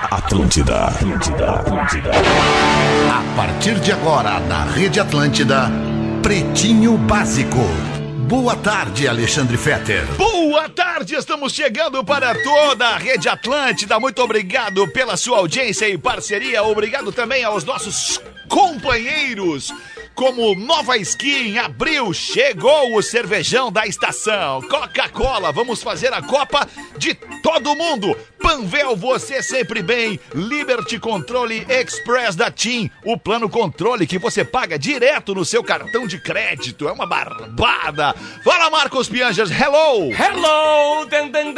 Atlântida. A partir de agora, na Rede Atlântida, Pretinho Básico. Boa tarde, Alexandre Fetter. Boa tarde, estamos chegando para toda a Rede Atlântida. Muito obrigado pela sua audiência e parceria. Obrigado também aos nossos companheiros. Como Nova Skin, abril, chegou o cervejão da estação. Coca-Cola, vamos fazer a Copa de todo mundo. Panvel, você sempre bem. Liberty Controle Express da TIM. O plano controle que você paga direto no seu cartão de crédito. É uma barbada. Fala, Marcos Piangers. Hello. Hello.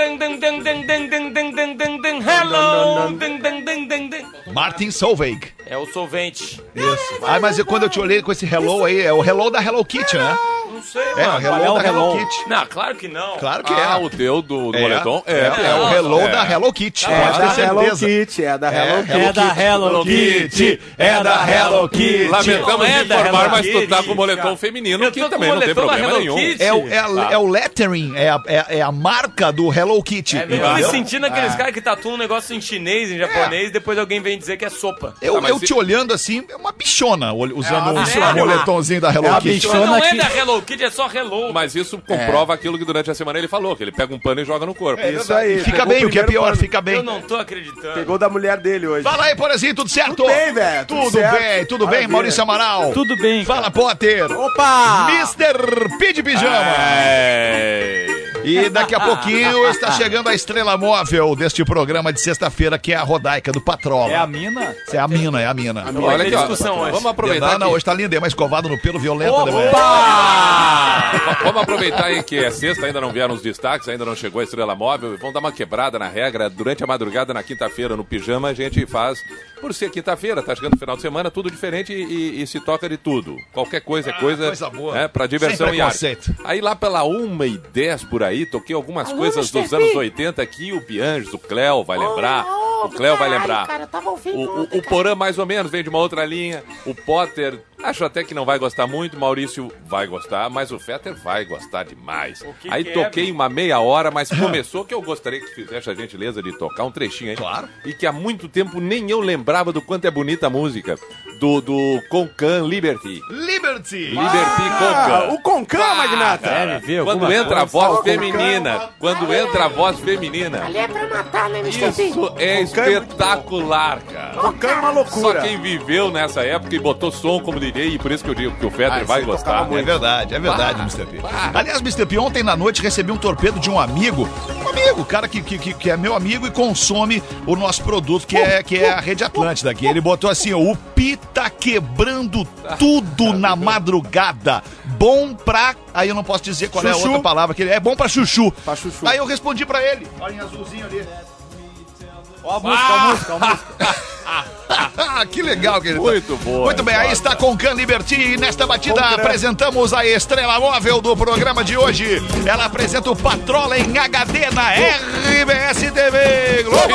Hello. Martin Solveig. É o solvente. Isso. Ah, mas quando eu te olhei com esse hello aí, é o hello da Hello Kitty, né? Não sei, É, o hello da Hello Kitty. Não, claro que não. Claro que é. O teu do moletom? É o hello da Hello Kitty. Pode ter certeza. É da Hello Kitty. É da Hello Kitty. É da Hello Kitty. Lamentamos é da informar, Hello mas tu tá Kitty, com o moletom cara. feminino, Eu que tô com também o não tem moletom da problema Hello nenhum. Kitty. É o lettering, é a marca do Hello Kitty. Eu tô me sentindo aqueles caras que tatuam um negócio em chinês, em japonês, depois alguém vem dizer que é sopa. Eu te olhando assim, é uma bichona usando um sério? moletomzinho da Hello Kitty. Não é da Hello Kitty, é só Hello. Mas isso comprova aquilo que durante a semana ele falou, que ele pega um pano e joga no corpo. Isso aí. Fica bem, o que é pior, fica bem. Eu não tô acreditando. Pegou da mulher dele hoje. Fala aí, Porazinho, tudo certo? Tudo bem, velho. Tudo bem, Maurício Amaral? Tudo bem. Fala, Potter. Opa! Mr. P de Pijama. E daqui a pouquinho está chegando a estrela móvel deste programa de sexta-feira, que é a Rodaica do Patrola. É a mina? É a mina. Olha aqui, ó, discussão hoje. vamos aproveitar Não, hoje tá lindo, é uma escovada no pelo violenta. Vamos aproveitar aí que é sexta, ainda não vieram os destaques, ainda não chegou a estrela móvel, e vamos dar uma quebrada na regra. Durante a madrugada, na quinta-feira, no Pijama, a gente faz, por ser quinta-feira, tá chegando o final de semana, tudo diferente e se toca de tudo. Qualquer coisa é coisa boa. Pra diversão Sem e arte. preconceito. Aí lá pela 1h10 por aí, toquei algumas coisas dos anos 80 aqui, o Pianges, o Cléo vai lembrar. O Cléo vai lembrar. Cara, tava ouvindo O Porã mais ou menos vem de uma outra linha. O Potter, acho até que não vai gostar muito. Maurício vai gostar, mas o Fetter vai gostar demais. Aí toquei uma meia hora, mas começou que eu gostaria que fizesse a gentileza de tocar um trechinho aí. Claro. E que há muito tempo nem eu lembrava do quanto é bonita a música. Do Concan Liberty. Liberty. Concan. O Concan, Magnata. Deve ver Quando alguma entra a coisa. voz feminina. Quando entra a voz feminina. Ali é pra matar, né, Mr. P? Isso é espetacular, cara. Concan é uma loucura. Só quem viveu nessa época e botou som, como direi, e por isso que eu digo que o Fetter vai gostar. É verdade, Mr. P. Aliás, Mr. P, ontem na noite recebi um torpedo de um amigo, cara que é meu amigo e consome o nosso produto, que é a Rede Atlântida aqui. Ele botou assim, ó, o Pi tá quebrando tudo na madrugada. Bom pra... Aí eu não posso dizer qual é a Chuchu. outra palavra, que ele é bom pra chuchu. Pra chuchu. Aí eu respondi pra ele. Olha em azulzinho ali. Ó, a música. Que legal que ele Muito tá. boa. Muito bem, aí está Concan Liberty e nesta batida Concan. apresentamos a estrela móvel do programa de hoje. Ela apresenta o Patrola em HD na RBS TV Globo.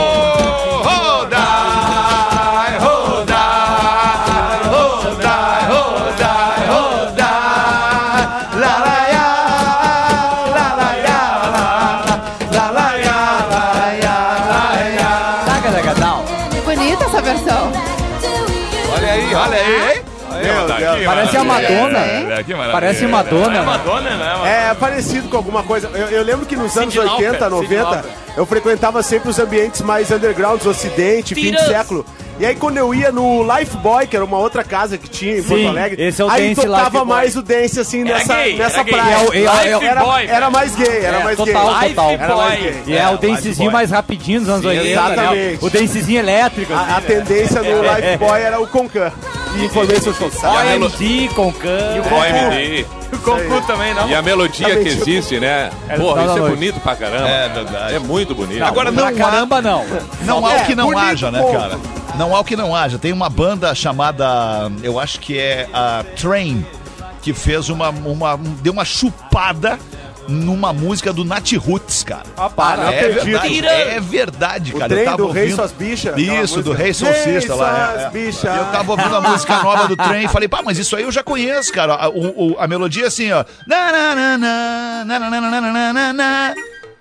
Rodai, rodai, rodai, rodai, rodai. La la ya, la la ya, la la ya, la ya. Bonita essa versão. Olha aí, hein? Meu Deus. Parece a Madonna. Parece Madonna. É Madonna, né? É parecido com alguma coisa. Eu lembro que nos anos Cyndi 80, Lauper, 90, eu frequentava sempre os ambientes mais undergrounds, Ocidente, fim de Tiras. século. E aí quando eu ia no Lifeboy, que era uma outra casa que tinha em Sim, Porto Alegre, esse é o aí Dance tocava Lifeboy. mais o dance assim nessa gay, era gay. praia. Lifeboy, Era mais gay, era mais gay. total. Era mais gay. E é o dancezinho mais rapidinho dos anos 80, exatamente. né? O dancezinho elétrico. A tendência no Lifeboy era o Concan. E Information Social. OMD, Concan. O MD. O Concu também, não? E a melodia que existe, né? Porra, da isso é noite. bonito pra caramba. É verdade. É muito bonito. Agora Pra não caramba, não. Não há o que não bonito, haja, né, ponto. cara? Não há o que não haja. Tem uma banda chamada, eu acho que é a Train, que fez deu uma chupada numa música do Nat Roots, cara. Ah, para, não É acredito. verdade, é verdade, O cara. trem Eu tava do Rei ouvindo... Suas Bichas. aquela Isso, do música. Rei Solcista lá. Suas Bichas. E eu tava ouvindo a música nova do trem e falei, pá, mas isso aí eu já conheço, cara. A melodia é assim, ó. Na, na, na, na, na, na, na, na, na, na, na.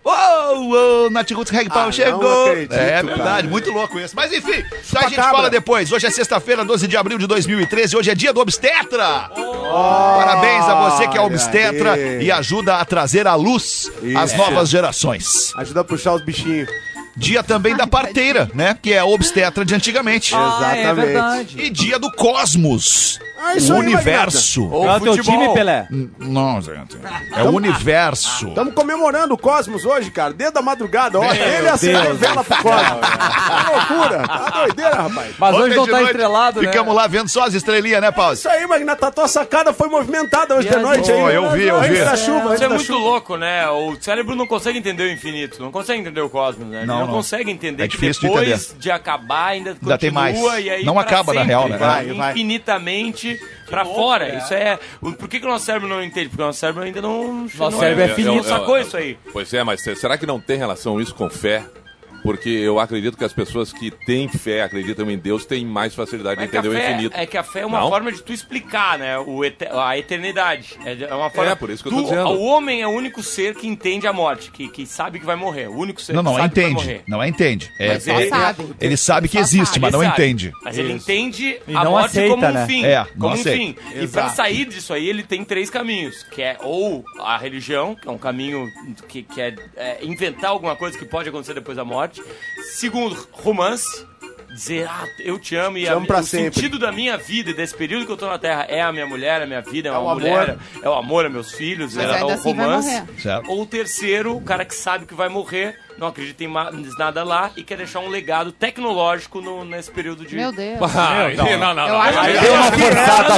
Nath Roots Reg Power chegou. não acredito, É verdade, cara. muito louco isso. Mas enfim, a gente Cabra. fala depois. Hoje é sexta-feira, 12 de abril de 2013. Hoje é dia do obstetra. Parabéns a você que é obstetra aí. e ajuda a trazer à luz as novas gerações. Ajuda a puxar os bichinhos. Dia também da parteira, né? Que é a obstetra de antigamente. É Exatamente. verdade. E dia do cosmos. isso O aí, universo. Qual é o teu time, Pelé? Não, gente. É o universo. Estamos comemorando o Cosmos hoje, cara. Desde a madrugada. Ó, ele acendeu Deus. vela pro Cosmos. Que loucura. Tá doideira, rapaz. Mas hoje Ontem não de tá noite, estrelado, né? Ficamos lá vendo só as estrelinhas, né, Paulo? Isso aí, Magnata. A tua sacada foi movimentada hoje de noite. Oh, aí. eu vi. Antes da chuva, antes Isso é da muito chuva. louco, né? O cérebro não consegue entender o infinito, não consegue entender o cosmos, né? Ele Não, não não. consegue entender É que difícil de depois de acabar ainda Ainda tem mais. continua e aí Não pra acaba, na sempre, real, né? Vai. infinitamente pra fora. Isso é... Por que o nosso cérebro não entende? Porque o nosso cérebro ainda não... Nosso cérebro é finito. Sacou isso aí? Pois é, mas será que não tem relação isso com fé? Porque eu acredito que as pessoas que têm fé, acreditam em Deus, têm mais facilidade de entender o infinito. É que a fé é uma Não? forma de tu explicar, né? A eternidade. É uma forma... É, por isso que eu tô dizendo. O homem é o único ser que entende a morte, que sabe que vai morrer. O único ser Não, que não, sabe que vai entende. morrer. Não entende. Mas Só sabe. Ele sabe que Só existe, sabe. mas não Ele sabe. entende. Mas ele entende E a não morte aceita, como um né? fim. É, não como um aceita. fim. E pra sair disso aí, ele tem 3 caminhos. Que é ou a religião, que é um caminho que é inventar alguma coisa que pode acontecer depois da morte. Segundo, romance. Dizer, eu te amo e amo pra o sempre. sentido da minha vida e desse período que eu tô na Terra é a minha mulher, a minha vida, é o uma amor. mulher, é o amor a meus filhos, Mas é ainda o assim vai romance. morrer. Certo. Ou o terceiro, o cara que sabe que vai morrer, não acredita em nada lá e quer deixar um legado tecnológico nesse período de... Meu Deus. Não. Eu acho que Deu uma forçada,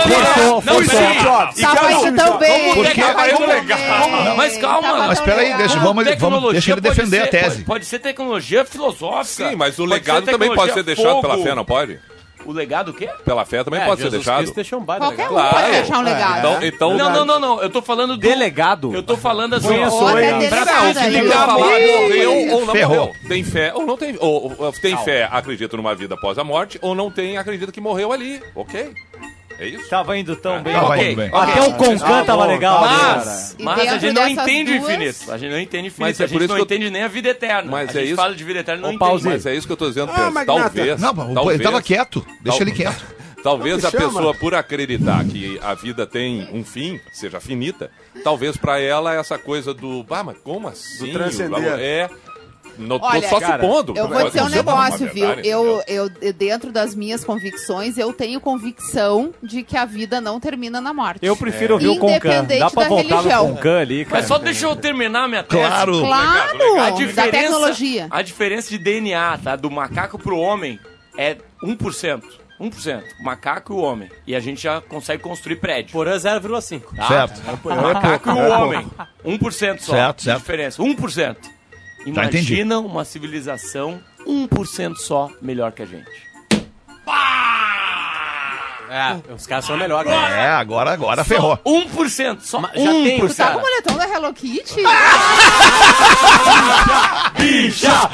forçou. Tava indo tão bem. Porque tava indo legal. bem. Mas calma, Tava Mas tão peraí, legal. deixa ele pode defender ser- a tese. Pode ser tecnologia filosófica. Sim, mas o pode legado ser também pode ser tecnologia deixado pela fogo. fé, não pode? O legado o quê? Pela fé também pode ser deixado. deixou um baita Qualquer um legado. pode deixar um legado. Então, Não. Eu tô falando do... Delegado? Eu tô falando assim... Ou até delegado aí. Tem que falar, morreu ou não Ferrou. morreu. Tem fé ou não tem. Ou tem fé, acredita numa vida após a morte, ou não tem, acredita que morreu ali. Ok? É isso? Tava indo tão bem. Tava Ok. indo bem. Até o Concan tava legal. Mas E a dentro gente não dessas entende o duas- infinito. A gente não entende o infinito. Mas é A por gente isso não que eu- entende nem a vida eterna. Mas a é gente isso- fala de vida eterna e não Ô, entende. Pause. Mas é isso que eu tô dizendo, Ah, Pedro. Magnata. Talvez. Não, ele tava quieto. Deixa ele quieto. Talvez Não a me chama. pessoa, por acreditar que a vida tem um fim, seja finita, talvez pra ela essa coisa do. Mas como assim? Do transcender. Não tô Olha, só cara, supondo. Eu vou Pode dizer um ser uma negócio, viu? verdade, Eu, entendeu? dentro das minhas convicções, eu tenho convicção de que a vida não termina na morte. Eu prefiro ouvir o Concan. Independente Dá pra da voltar religião. no Concan ali, cara. Mas só deixa eu terminar minha tese. Claro. Claro, A da diferença, tecnologia. a diferença de DNA, tá? Do macaco pro homem é 1%. 1%. O macaco e o homem. E a gente já consegue construir prédio. Porã 0,5. Certo. O macaco e o homem. 1% só. Certo, de certo. diferença. 1%. entendi. Imagina uma civilização 1% só melhor que a gente. Os caras são melhores, cara. É, agora ferrou. 1%. Só Já tem, 1%. Tu tá com o moletom da Hello Kitty? Bicha!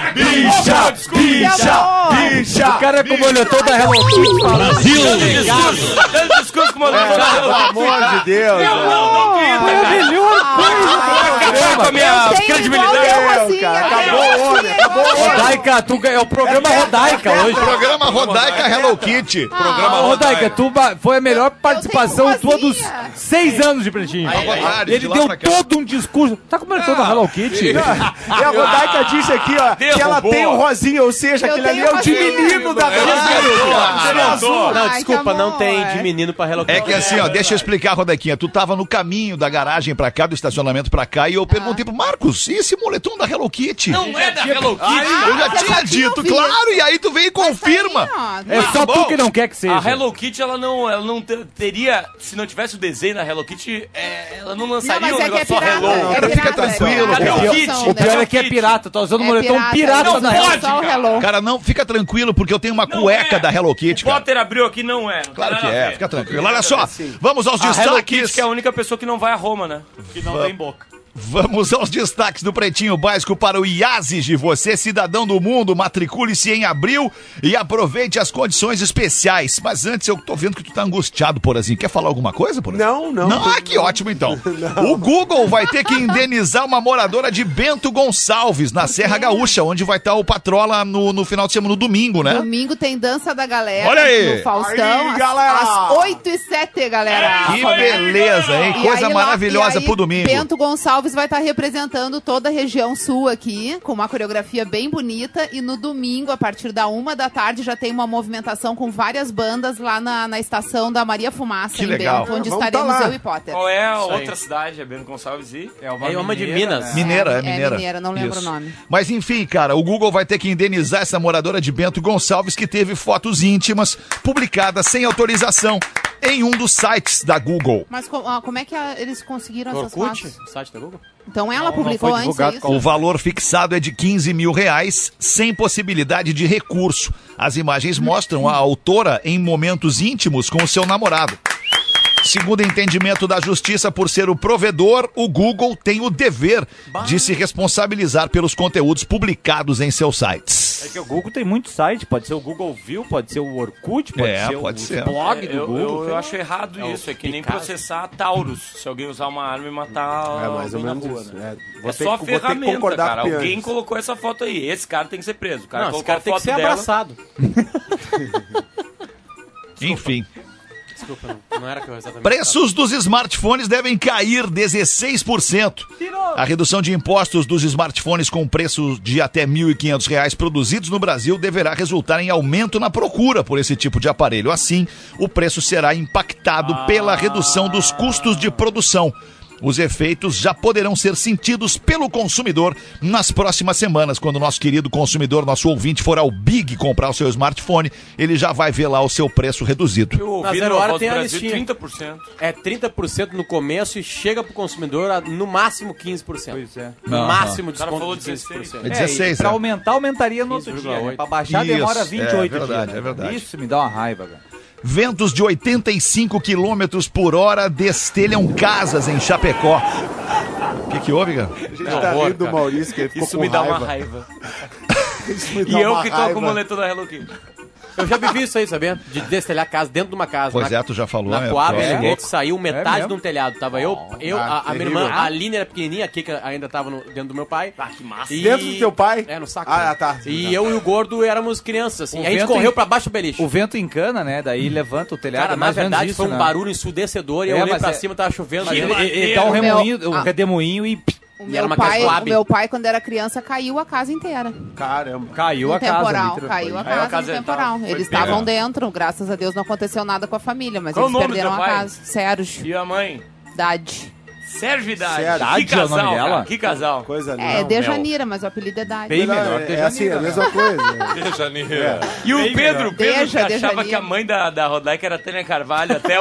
O cara é com o moletom da Hello Kitty falando. Dando discurso com o moletom da Hello Pelo amor de Deus. Não, querido. É a melhor coisa. Acabar com a minha credibilidade. Cara, acabou o homem, acabou o homem. Rodaica, é o programa Rodaica hoje. Programa Rodaica Hello Kitty. Programa Rodaica, foi a melhor participação tua dos 6 anos de Pretinho. contrário, de Ele lá deu pra cá. todo um discurso. Tá com o moletom da Hello Kitty? E a Rodaica disse aqui, ó, que ela Derrubou. tem o rosinha, ou seja, Eu aquele ali tenho é o de rosinha. menino da Hello Não, Ai, desculpa, tá não bom, tem é. de menino pra Hello Kitty. É que assim, ó, deixa eu explicar, Rodequinha. Tu tava no caminho da garagem pra cá, do estacionamento pra cá, e eu perguntei pro Marcos, e esse moletom da Hello Kitty? Não é da Hello Kitty. Eu já você tinha já tinha dito, ouvido. claro, e aí tu veio e confirma. É só tu que não quer que seja. A Hello Kitty, ela não teria... Se não tivesse o desenho da Hello Kitty, ela não lançaria Não, mas um é que é negócio só pirata. Hello. Cara, fica tranquilo, cara. Hello Kitty. O pior é que é pirata, tá usando o moletom pirata Não da Hello pode, Só o cara. Hello. Cara, não, fica tranquilo, porque eu tenho uma Não cueca é. da Hello Kitty, O cara. Potter abriu aqui, não é. Não Claro tem que nada a é, ver. fica tranquilo. Olha só, vamos aos A Hello Kitty destaques. que é a única pessoa que não vai a Roma, né? Que não tem boca. Vamos aos destaques do Pretinho Básico para o IASIG. Você, cidadão do mundo, matricule-se em abril e aproveite as condições especiais. Mas antes, eu tô vendo que tu tá angustiado, Porazinho. Quer falar alguma coisa, Porazinho? Não. Ah, que ótimo, então. O Google vai ter que indenizar uma moradora de Bento Gonçalves, na Serra Gaúcha, onde vai estar o Patrola no final de semana, no domingo, né? Domingo tem Dança da Galera. Olha aí. No Faustão, Aí, galera. às 8h07, galera. Que beleza, hein? E Coisa aí, maravilhosa e aí, pro domingo. Bento Gonçalves vai estar representando toda a região sul aqui, com uma coreografia bem bonita. E no domingo, a partir da 1h da tarde, já tem uma movimentação com várias bandas lá na estação da Maria Fumaça, Que em legal. Bento, onde Vamos estaremos tá lá. eu e Potter. Qual é a Isso aí. outra cidade? É Bento Gonçalves e... É uma de Minas. né? Mineira, É mineira. mineira, não lembro Isso. o nome. Mas enfim, cara, o Google vai ter que indenizar essa moradora de Bento Gonçalves que teve fotos íntimas publicadas sem autorização em um dos sites da Google. Mas como é que eles conseguiram essas Orkut, fotos? o site da Google. Então ela publicou foi antes divulgado isso? O valor fixado é de R$15 mil, sem possibilidade de recurso. As imagens mostram a autora em momentos íntimos com o seu namorado. Segundo o entendimento da justiça, por ser o provedor, o Google tem o dever de se responsabilizar pelos conteúdos publicados em seus sites. É que o Google tem muito site, pode ser o Google View, pode ser o Orkut, pode ser pode o ser. blog do Google. Eu acho errado isso. É que nem processar Taurus. Se alguém usar uma arma e matar É mais ou alguém na menos rua, isso. né? Vou É ter só que- vou ter que ferramenta, concordar cara. com o Alguém Pianges. colocou essa foto aí. Esse cara tem que ser preso. O cara Não, esse colocou cara a tem que foto ser dela. abraçado. Enfim. Desculpa, não era que eu exatamente... Preços dos smartphones devem cair 16%. A redução de impostos dos smartphones com preço de até R$ 1.500 produzidos no Brasil deverá resultar em aumento na procura por esse tipo de aparelho. Assim, o preço será impactado pela redução dos custos de produção. Os efeitos já poderão ser sentidos pelo consumidor nas próximas semanas. Quando o nosso querido consumidor, nosso ouvinte, for ao Big comprar o seu smartphone, ele já vai ver lá o seu preço reduzido. Eu ouvi Na Zero no Hora Voz do tem a Brasil listinha. 30%. É 30% no começo e chega pro consumidor a, no máximo 15%. Pois é. No máximo cara desconto falou de 16. 15%. É 16, pra né? aumentar, aumentaria no outro dia. Né? Pra baixar, Isso, demora 28 é verdade, dias. é verdade. Isso me dá uma raiva, cara. Ventos de 85 km por hora destelham casas em Chapecó. O que houve, cara? A gente Não, tá horror, rindo do cara. Maurício, que ele ficou Isso com me dá raiva. uma raiva. Isso me dá E eu uma que tô com raiva. o moletom da Hello Kitty. Eu já vivi isso aí, sabia? De destelhar casa dentro de uma casa. Pois na, é, tu já falou, Na né? Coab, Troço a gente louco. saiu metade mesmo? de um telhado. Tava eu a minha terrível. irmã, a Aline era pequenininha, a Kika ainda tava dentro do meu pai. Ah, que massa. E- Dentro do teu pai? É, no saco. Ah, né? tá. E eu e o gordo éramos crianças, assim. O A gente vento correu em- pra baixo do beliche. O vento encana, né? Daí levanta o telhado. Cara, é na mais ou menos verdade isso, foi um né? barulho ensurdecedor e É, eu olhei mas pra é- cima, tava chovendo. Mas e ele dá um remoinho, um redemoinho e O E era meu, uma casa pai, Coab. o meu pai, quando era criança, caiu a casa inteira. Caramba. caiu No a casa. temporal, literalmente. caiu a Aí a casa casa no temporal. foi Eles pega. estavam dentro, graças a Deus não aconteceu nada com a família, mas Qual eles o nome do perderam teu a pai? casa. Sérgio, E a mãe? Dade. Sérgio Idade. Sérgio. Que Idade é o nome casal, dela? cara. Que casal. Coisa linda. É, Não, Dejanira, mas o apelido é Dade. Bem Não, melhor. é assim, é a mesma coisa. Janeiro. E o Pedro Deja, que achava Dejanira. que a mãe da Rodaica era a Tânia Carvalho até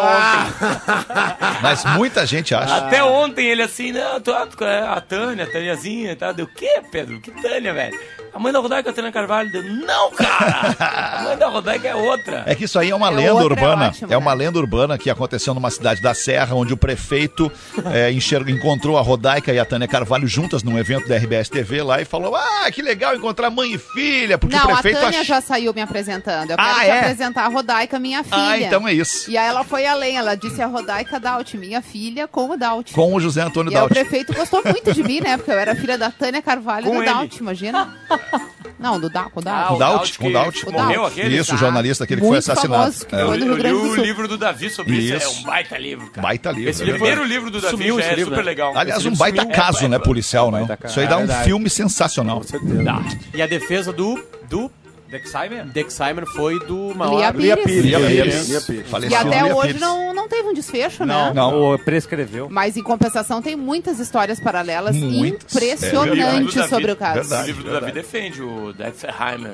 ontem. Mas muita gente acha. Até ontem ele assim, não, tu é a Tânia, a Tâniazinha e tal. Deu, o quê, Pedro? Que Tânia, velho? A mãe da Rodaica é a Tânia Carvalho. Deu, não, cara! A mãe da Rodaica é outra. É que isso aí é uma É lenda outra, é urbana. ótimo, É uma né? lenda urbana que aconteceu numa cidade da Serra, onde o prefeito encontrou a Rodaica e a Tânia Carvalho juntas num evento da RBS TV lá e falou: ah, que legal encontrar mãe e filha, porque Não, o a prefeito Tânia ach- já saiu me apresentando. Eu Ah, quero te é? apresentar a Rodaica, minha filha. Ah, então é isso. E aí ela foi além, ela disse a Rodaica Daut, minha filha com o Daut. Com o José Antônio E aí o Daut. prefeito gostou muito de mim, né? Porque eu era filha da Tânia Carvalho e Com do ele. Daut, imagina. Não, do Daut, com o Daut. Com o Daut, que com o Daut. Morreu Daut. aquele? Isso, o Tá. jornalista, aquele que foi Muito assassinado. famoso, que É. foi no Eu Rio li Grande do o Sul. livro do Davi sobre isso. É Isso. um baita livro, cara. Baita livro. Esse é verdade. primeiro livro do Davi Sumiu já esse é livro, super né? legal. Aliás, Esse um livro baita sumiu. caso, né, policial, né? baita caso. Isso aí dá um verdade. filme sensacional. E a defesa do Dexheimer? Dexheimer foi do Lia maior... Pires. Lia Lia Pires. Pires. E Faleceu até Lia hoje Pires. não teve um desfecho, né? Não. O prescreveu. Mas em compensação tem muitas histórias paralelas Muitas. impressionantes É, sobre o caso. verdade. O livro do Davi defende o Dexheimer.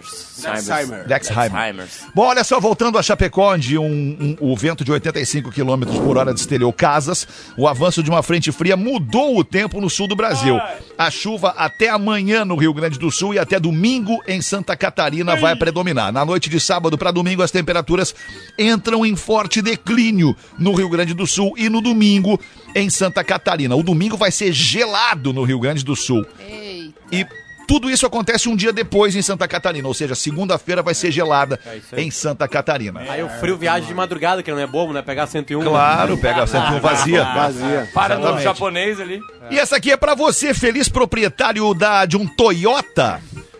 Dexheimer. Bom, olha só, voltando a Chapecó, onde o vento de 85 km por hora destelhou casas, o avanço de uma frente fria mudou o tempo no sul do Brasil. A chuva até amanhã no Rio Grande do Sul e até domingo em Santa Catarina vai predominar. Na noite de sábado para domingo, as temperaturas entram em forte declínio no Rio Grande do Sul e no domingo em Santa Catarina. O domingo vai ser gelado no Rio Grande do Sul. Eita. E tudo isso acontece um dia depois em Santa Catarina, ou seja, segunda-feira vai ser gelada em Santa Catarina. Aí o frio viaja de madrugada, que não é bobo, né? Pegar 101. Claro, pega a 101 vazia. Para no japonês ali. E essa aqui é pra você, feliz proprietário de um Toyota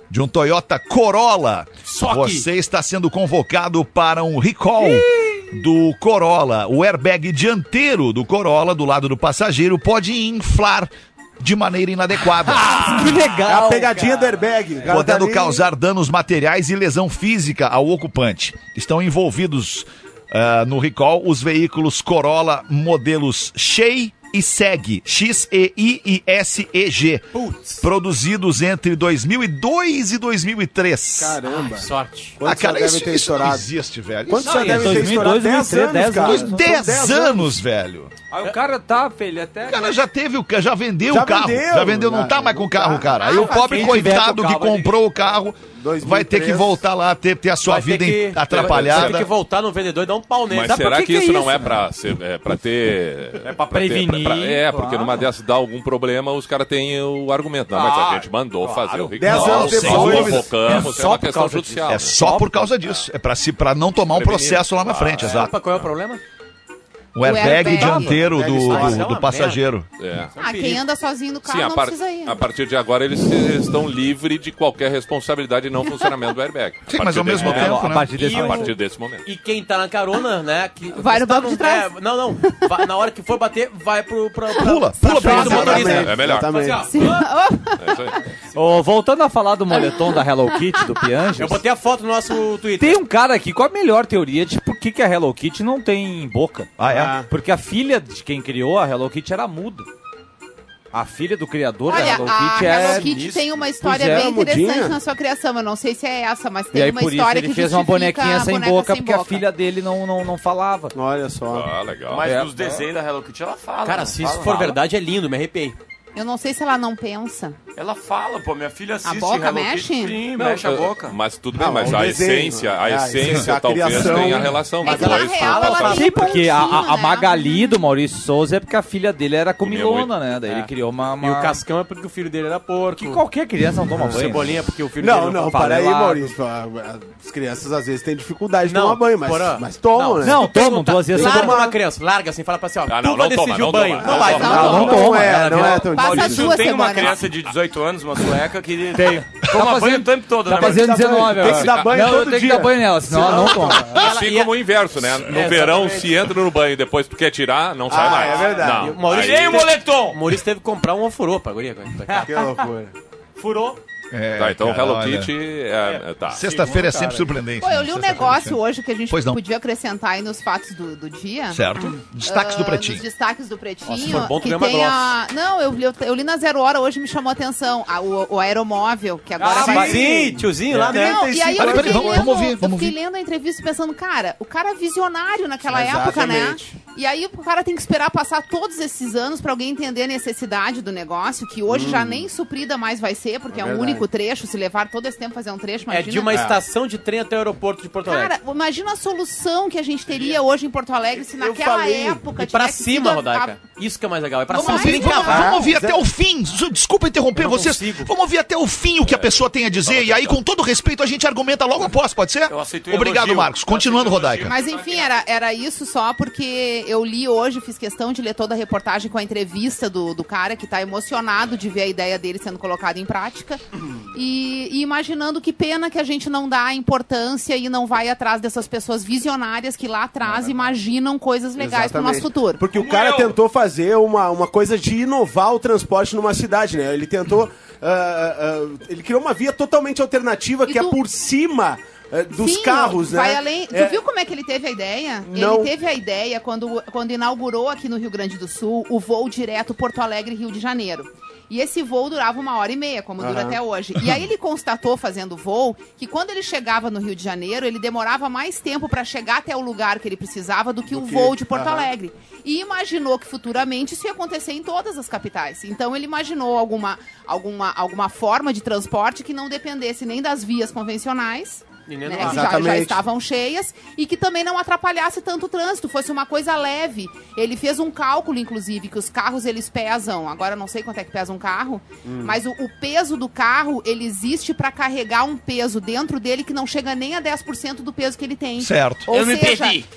Corolla. Você está sendo convocado para um recall do Corolla. O airbag dianteiro do Corolla, do lado do passageiro, pode inflar de maneira inadequada. Que legal! É a pegadinha do airbag. Cara, Podendo tá ali- causar danos materiais e lesão física ao ocupante. Estão envolvidos no recall os veículos Corolla modelos Shay e SEG, XEI e SEG, produzidos entre 2002 e 2003. Caramba. Sorte. Quantos cara, já devem ter isso não estourado? existe, velho. Quantos Não, já em devem ter 2002, estourado? 10 anos, 10 cara. anos. São 10 anos, velho. Aí o cara ele até... O cara já vendeu Já o carro. vendeu, já vendeu, não já, tá mais com o carro, não tá. cara. Aí o pobre quem tiver coitado com o que carro vai comprou o carro 2003. vai ter que voltar lá, ter a sua Vai ter vida que- Vai atrapalhada. ter que voltar no vendedor e dar um pau nele. Mas Sabe será por que isso não é pra ter... É pra prevenir, porque claro. numa dessas dá algum problema, os caras têm o argumento. Não, mas a gente mandou fazer o 10 recall, anos nós depois, convocamos, é só uma por questão causa judicial. É né? só por causa disso. É pra não tomar um processo lá na frente, exato. Sabe qual é o problema? O airbag airbag. dianteiro Isso é do uma passageiro. É. Quem anda sozinho no carro Sim, não precisa ir. a partir de agora eles estão livres de qualquer responsabilidade e não funcionamento do airbag. Sim, mas ao mesmo tempo, A né? partir desse A momento. partir desse momento. E quem tá na carona, né? Que Vai no está banco de trás. não. Na hora que for bater, vai pro... Pula frente pra do lá. motorista. É melhor. Exatamente. Assim, ó, É isso aí. Ô, voltando a falar do moletom da Hello Kitty, do Pianges, eu botei a foto no nosso Twitter. tem um cara aqui com a melhor teoria de por que a Hello Kitty não tem boca. Ah, é? Porque a filha de quem criou a Hello Kitty era muda. A filha do criador da Olha, Hello a Kitty Hello Kitty isso. tem uma história Pois é, bem interessante mudinha. na sua criação. Eu não sei se é essa, mas E tem aí uma por isso história ele que fez uma justifica bonequinha a sem boneca boca, sem porque a boca. filha dele não falava. Olha só. Ah, legal. Mas É. nos desenhos da Hello Kitty ela fala. Cara, não se fala? isso for verdade, é lindo, me arrepiei. Eu não sei se ela não pensa. Ela fala, pô. Minha filha assiste boca Hello mexe? Kitty. Sim, Não, mexe a boca. Mas tudo bem, Não, mas o a desenho, essência, a a essência, essência a talvez criação. tenha relação. É Mas que na dois real fala- ela Sim, tem porque a pontinho, né? Magali do Maurício Souza é porque a filha dele era comilona, né? Daí É. ele criou uma... E o Cascão é porque o filho dele era porco. Que qualquer criança não toma banho. Cebolinha porque o filho dele Não, fala para aí, helado. Maurício. As crianças às vezes têm dificuldade de Não, tomar banho, Porã. mas tomam, né? Não, tomam duas vezes. Larga semana. uma criança, larga assim, fala pra assim, ó, Ah, tu não, vai não decidir toma, o banho. não Não toma. vai, Não, não não toma. é, não é tão Passa difícil. duas Tem uma semanas. criança de 18 anos, uma sueca, que Tenho. toma banho o tempo todo, Tá né? fazendo Tem que dar 19 banho, tem que agora. dar banho Não, todo eu tenho que dia. dar banho nela, senão ela não toma. Assim como o inverso, né? No verão, se entra no banho e depois tu quer tirar, não sai mais. é verdade. Não. O Maurício, Aí- Ei, o moletom! o Maurício teve que comprar um ofurô pra guria. Que loucura. Furou. Tá, então cara, Hello olha. Kitty tá. Sexta-feira é sempre surpreendente. Pô, eu li né? um Sexta-feira negócio hoje que a gente Pois não. podia acrescentar aí nos fatos do dia. Certo. Destaques do Pretinho. Nos destaques do Pretinho. Nossa, se for bom, tu que ganha uma tem a... Não, eu li na Zero Hora, hoje me chamou a atenção. O aeromóvel, que agora vai... Sim, tiozinho lá, né? Não, e aí eu Peraí, fiquei, vamos lendo, ouvir, eu vamos fiquei ouvir. lendo a entrevista pensando, cara, o cara é visionário naquela época, né? Exatamente. E aí o cara tem que esperar passar todos esses anos pra alguém entender a necessidade do negócio, que hoje já nem suprida mais vai ser, porque é um verdade. único trecho, se levar todo esse tempo fazer um trecho, É imagina. de uma estação de trem até o aeroporto de Porto Alegre. Cara, imagina a solução que a gente teria hoje em Porto Alegre se Eu naquela falei. época E pra tivesse cima, sido Rodaica. Isso que é mais legal. É pra Vamos cima. ouvir, sem cavar. vamos ouvir até o fim. Desculpa interromper Eu não vocês. consigo. Vamos ouvir até o fim o que a pessoa tem a dizer. E aí, com todo respeito, a gente argumenta logo após, pode ser? Eu aceitei o Obrigado, elogio. Marcos. Continuando, Eu aceitei o Rodaica. Mas enfim, era isso só porque eu li hoje, fiz questão de ler toda a reportagem com a entrevista do cara que tá emocionado de ver a ideia dele sendo colocada em prática e imaginando que pena que a gente não dá importância e não vai atrás dessas pessoas visionárias que lá atrás imaginam coisas legais pro nosso futuro. Porque o cara tentou fazer uma coisa de inovar o transporte numa cidade, né? Ele tentou... ele criou uma via totalmente alternativa E que é tu- por cima dos Sim, carros, né? vai além. Tu viu como é que ele teve a ideia? Não. Ele teve a ideia quando inaugurou aqui no Rio Grande do Sul o voo direto Porto Alegre-Rio de Janeiro. E esse voo durava 1h30, como dura até hoje. E aí ele constatou, fazendo o voo, que quando ele chegava no Rio de Janeiro, ele demorava mais tempo para chegar até o lugar que ele precisava do que o voo de Porto Alegre. E imaginou que futuramente isso ia acontecer em todas as capitais. Então ele imaginou alguma forma de transporte que não dependesse nem das vias convencionais, né, que já estavam cheias, e que também não atrapalhasse tanto o trânsito, fosse uma coisa leve. Ele fez um cálculo, inclusive, que os carros eles pesam, agora eu não sei quanto é que pesa um carro, mas o peso do carro, ele existe para carregar um peso dentro dele que não chega nem a 10% do peso que ele tem. Certo. Ou Eu me seja, perdi.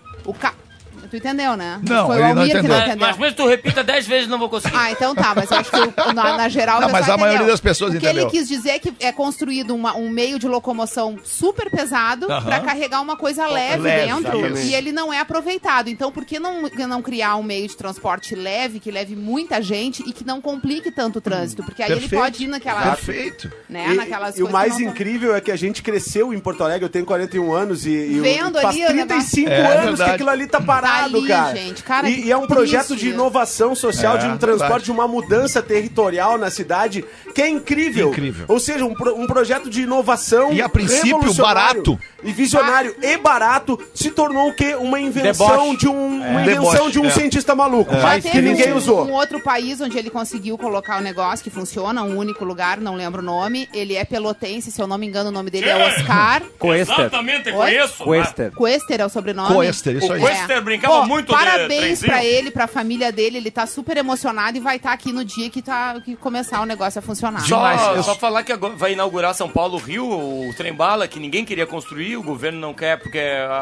Tu entendeu, né? Não, Foi ele o não Almir que entendeu. não entendeu. Mas mesmo tu repita 10 vezes, não vou conseguir. Ah, então tá, mas eu acho que na geral Não, o mas pessoal a maioria entendeu. das pessoas O que entendeu. ele quis dizer é que é construído um meio de locomoção super pesado pra carregar uma coisa leve dentro, exatamente. e ele não é aproveitado. Então, por que não criar um meio de transporte leve, que leve muita gente e que não complique tanto o trânsito? Porque aí Perfeito. ele pode ir naquela... Perfeito. Né, naquelas E o coisas mais que não tão- incrível é que a gente cresceu em Porto Alegre, eu tenho 41 anos e Vendo faz ali o 35 negócio. É anos verdade. que aquilo ali tá parado, Tá ali, cara. gente. Cara, e que é um projeto triste. de inovação social, de um transporte, verdade. de uma mudança territorial na cidade, que é incrível. Incrível. Ou seja, um projeto de inovação E a princípio revolucionário barato. e visionário e barato se tornou o quê? Uma invenção Deboche. de uma Deboche. invenção de um cientista maluco, Já mas que teve ninguém usou. um outro país onde ele conseguiu colocar o negócio que funciona, um único lugar, não lembro o nome. Ele é pelotense, se eu não me engano, o nome dele é Oscar. Coester. Exatamente, Oi? conheço. Coester. Coester é o sobrenome? Coester, isso O aí. Coester brincava Pô, muito de parabéns trenzinho. pra ele, pra família dele. Ele tá super emocionado e vai estar aqui no dia que começar o negócio a funcionar. Só falar que agora vai inaugurar São Paulo Rio, o trem-bala, que ninguém queria construir, o governo não quer porque,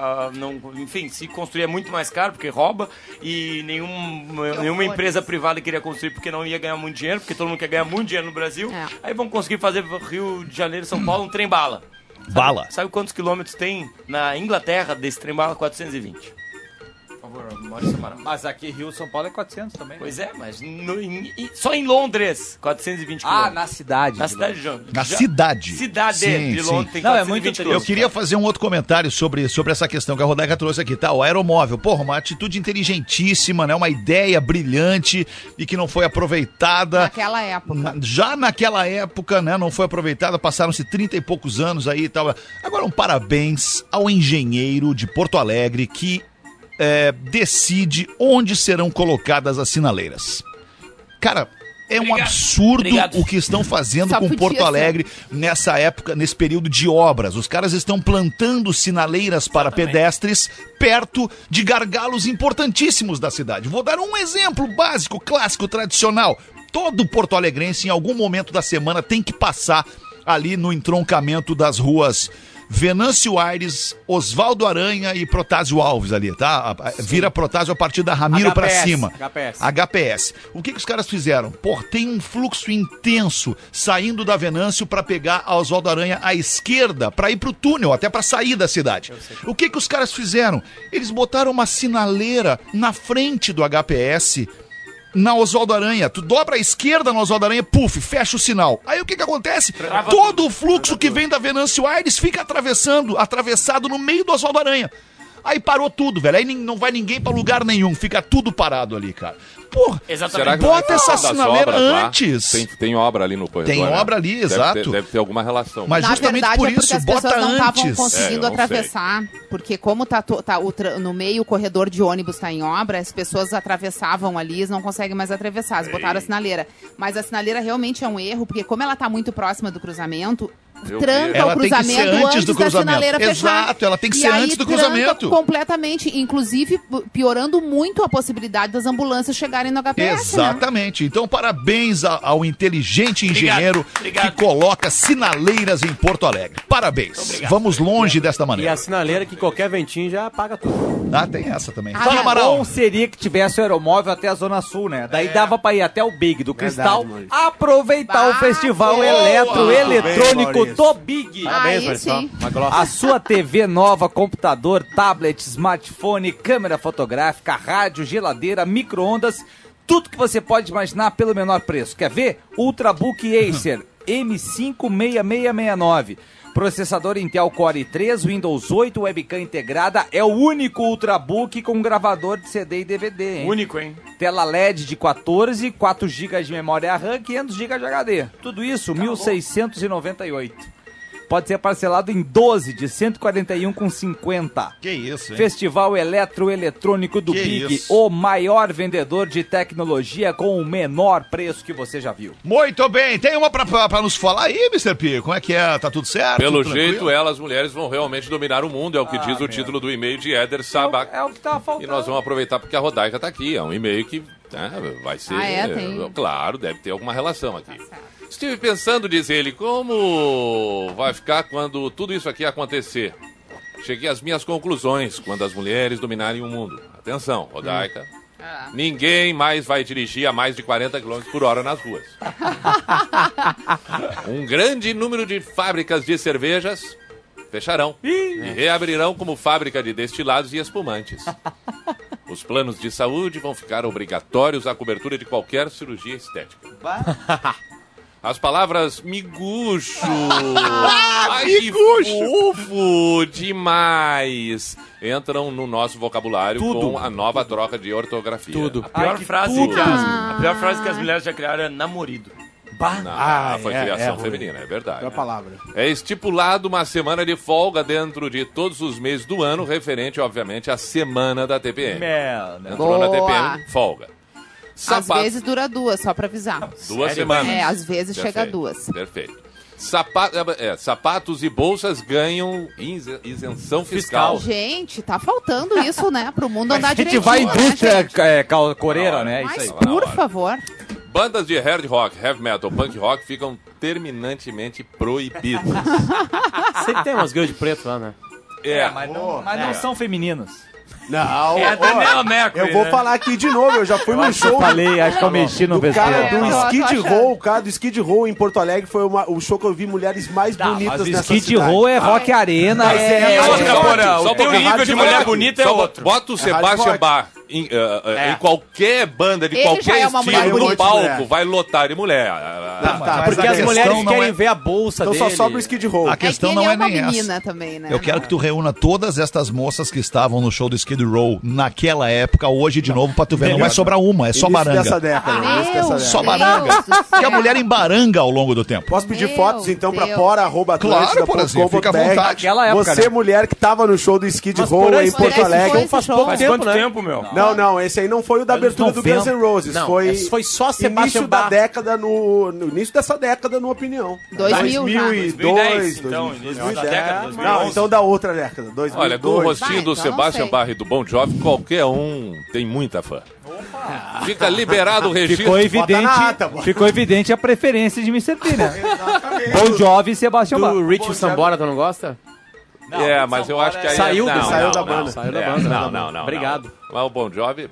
enfim, se construir é muito mais caro, porque rouba, e nenhuma empresa privada queria construir porque não ia ganhar muito dinheiro, porque todo mundo quer ganhar muito dinheiro no Brasil. É. Aí vão conseguir fazer Rio de Janeiro, São Paulo, um trem-bala. Bala. Sabe quantos quilômetros tem na Inglaterra desse trem-bala? 420. Por favor, Maurício Amaral. Mas aqui Rio, São Paulo é 400 também. Pois é, mas só em Londres, 420 quilômetros. na cidade. Na cidade de Londres. Na cidade. Cidade Sim, de sim. Londres tem Não, é 420 muito Eu quilômetros. queria fazer um outro comentário sobre essa questão que a Rodaica trouxe aqui, tá? O aeromóvel, porra, uma atitude inteligentíssima, né? Uma ideia brilhante e que não foi aproveitada. Naquela época. Já naquela época, né? Não foi aproveitada, passaram-se 30 e poucos anos aí e tal. Agora, um parabéns ao engenheiro de Porto Alegre que decide onde serão colocadas as sinaleiras. Cara, é um absurdo o que estão fazendo Só com podia Porto ser. Alegre nessa época, nesse período de obras. Os caras estão plantando sinaleiras para pedestres perto de gargalos importantíssimos da cidade. Vou dar um exemplo básico, clássico, tradicional. Todo porto-alegrense, em algum momento da semana, tem que passar ali no entroncamento das ruas Venâncio Aires, Oswaldo Aranha e Protásio Alves ali, tá? Vira Protásio a partir da Ramiro pra HPS, cima. HPS. HPS. O que os caras fizeram? Pô, tem um fluxo intenso saindo da Venâncio pra pegar a Oswaldo Aranha à esquerda, pra ir pro túnel, até pra sair da cidade. O que os caras fizeram? Eles botaram uma sinaleira na frente do HPS, na Oswaldo Aranha. Tu dobra a esquerda na Oswaldo Aranha, puf, fecha o sinal. Aí o que acontece? Todo o fluxo que vem da Venâncio Aires fica atravessado no meio do Oswaldo Aranha. Aí parou tudo, velho. Aí não vai ninguém pra lugar nenhum. Fica tudo parado ali, cara. Porra, Exatamente. bota essa das sinaleira obras lá? antes. Tem obra ali no corredor. Tem né? obra ali, exato. Deve ter alguma relação. Mas Na justamente verdade, por é porque isso, as bota pessoas não estavam antes. conseguindo eu não atravessar. Porque como no meio o corredor de ônibus está em obra, as pessoas atravessavam ali, eles não conseguem mais atravessar. Eles botaram a sinaleira. Mas a sinaleira realmente é um erro, porque como ela está muito próxima do cruzamento, tranca Ela o tem que ser cruzamento antes do da cruzamento. sinaleira fechar. Exato, ela tem que E ser aí antes do tranca cruzamento. completamente, inclusive piorando muito a possibilidade das ambulâncias chegarem no HPS, né? Exatamente. Então, parabéns ao inteligente engenheiro Obrigado. que coloca sinaleiras em Porto Alegre. Parabéns. Vamos longe desta E maneira. a sinaleira que qualquer ventinho já apaga tudo. Ah, tem essa também. Ah, Fala, é. Amaral. Bom seria que tivesse o aeromóvel até a Zona Sul, né? Daí dava pra ir até o Big do Cristal, Maurício. aproveitar o Bah, festival boa. eletroeletrônico Maurício. do Big. Parabéns, Aí Marcelo. sim. Uma glossa. A sua TV nova, computador, tablet, smartphone, câmera fotográfica, rádio, geladeira, micro-ondas, tudo que você pode imaginar pelo menor preço. Quer ver? Ultrabook Acer M56669. Processador Intel Core i3, Windows 8, webcam integrada. É o único Ultrabook com gravador de CD e DVD, hein? Único, hein? Tela LED de 14, 4 GB de memória RAM, 500 GB de HD. Tudo isso, 1.698. Pode ser parcelado em 12 de 141,50. Que isso, hein? Festival Eletroeletrônico do Que Big, isso. o maior vendedor de tecnologia com o menor preço que você já viu. Muito bem, tem uma pra nos falar aí, Mr. P? Como é que é? Tá tudo certo? Pelo Tudo jeito, tranquilo? elas, mulheres, vão realmente dominar o mundo, é o que diz o título do e-mail de Éder Sabak. É o que tava faltando. E nós vamos aproveitar porque a Rodaica tá aqui. É um e-mail que vai ser... Tem. Claro, deve ter alguma relação aqui. Estive pensando, diz ele, como vai ficar quando tudo isso aqui acontecer. Cheguei às minhas conclusões quando as mulheres dominarem o mundo. Atenção, Rodaica. Ninguém mais vai dirigir a mais de 40 km por hora nas ruas. Um grande número de fábricas de cervejas fecharão e reabrirão como fábrica de destilados e espumantes. Os planos de saúde vão ficar obrigatórios à cobertura de qualquer cirurgia estética. As palavras miguxo, ai, que fofo demais, entram no nosso vocabulário com a nova troca de ortografia. Tudo. A pior frase que as mulheres já criaram é namorido. Foi criação feminina, é verdade. É a palavra. É estipulado uma semana de folga dentro de todos os meses do ano, referente, obviamente, à semana da TPM. Entrou na Boa. TPM, folga. Às vezes dura 2, só pra avisar. 2 semanas. Às vezes chega a 2. Perfeito. Sapatos e bolsas ganham isenção fiscal. Gente, tá faltando isso, né? Pro mundo andar A gente direitinho. vai à né, indústria gente? coreira, né? Mas, Isso aí. por favor. Bandas de hard rock, heavy metal, punk rock ficam terminantemente proibidas. Sempre tem umas girls de preto lá, né? Mas não são femininos. Não, É a Daniela Mercury, eu vou né? falar aqui de novo, eu já fui no show Acho que eu mexi no do cara besteira. do tô Skid achando. Row, o cara do Skid Row em Porto Alegre foi o show que eu vi mulheres mais bonitas Mas nessa Skid cidade. Row é Rock Arena. Mas E outra, Porã, só o teu porque nível de hard mulher rock. bonita é Só outro. bota o Sebastian hard Bach em qualquer banda de Ele já qualquer é uma mulher estilo no bonita. palco, Mulher. vai lotar de mulher. Tá, Porque a as questão mulheres não querem é- ver a bolsa então dele. só sobra o Skid Row. A questão é que não ele é é uma nem menina essa. também, né? Eu quero que tu reúna todas estas moças que estavam no show do Skid Row naquela época, hoje de novo, pra tu ver. Não vai sobrar uma, é só Início dessa baranga. década. início dessa Meu década. Só Deus baranga. do céu. Porque a mulher embaranga ao longo do tempo. Posso pedir Meu fotos então pra Deus. Claro, Porazinho, fica à vontade. Naquela época, Você, né? mulher que tava no show do Skid Mas Row por em esse- Porto esse Alegre. foi Faz show. pouco Faz tempo, quanto né? tempo, meu? Não, esse aí não foi o da abertura do Guns N' Roses. Não, foi esse foi só Sebastian início da Bach. década, no início dessa década, na opinião. 2000 já. 2002, 2010, então, 2010. início da década, 2011. Não, então da outra década, 2002. Olha, com o rostinho do Vai, então não Sebastian sei. Bach e do Bon Jovi, qualquer um tem muita fã. Fica liberado o registro. Ficou evidente a preferência de Mr. P, né? Bon Jovi e Sebastian Bach. Do Richie Sambora, tu não gosta? Mas eu acho que aí... Saiu da banda. banda. Saiu da banda. Não. Obrigado. Mas o Bon Jovi...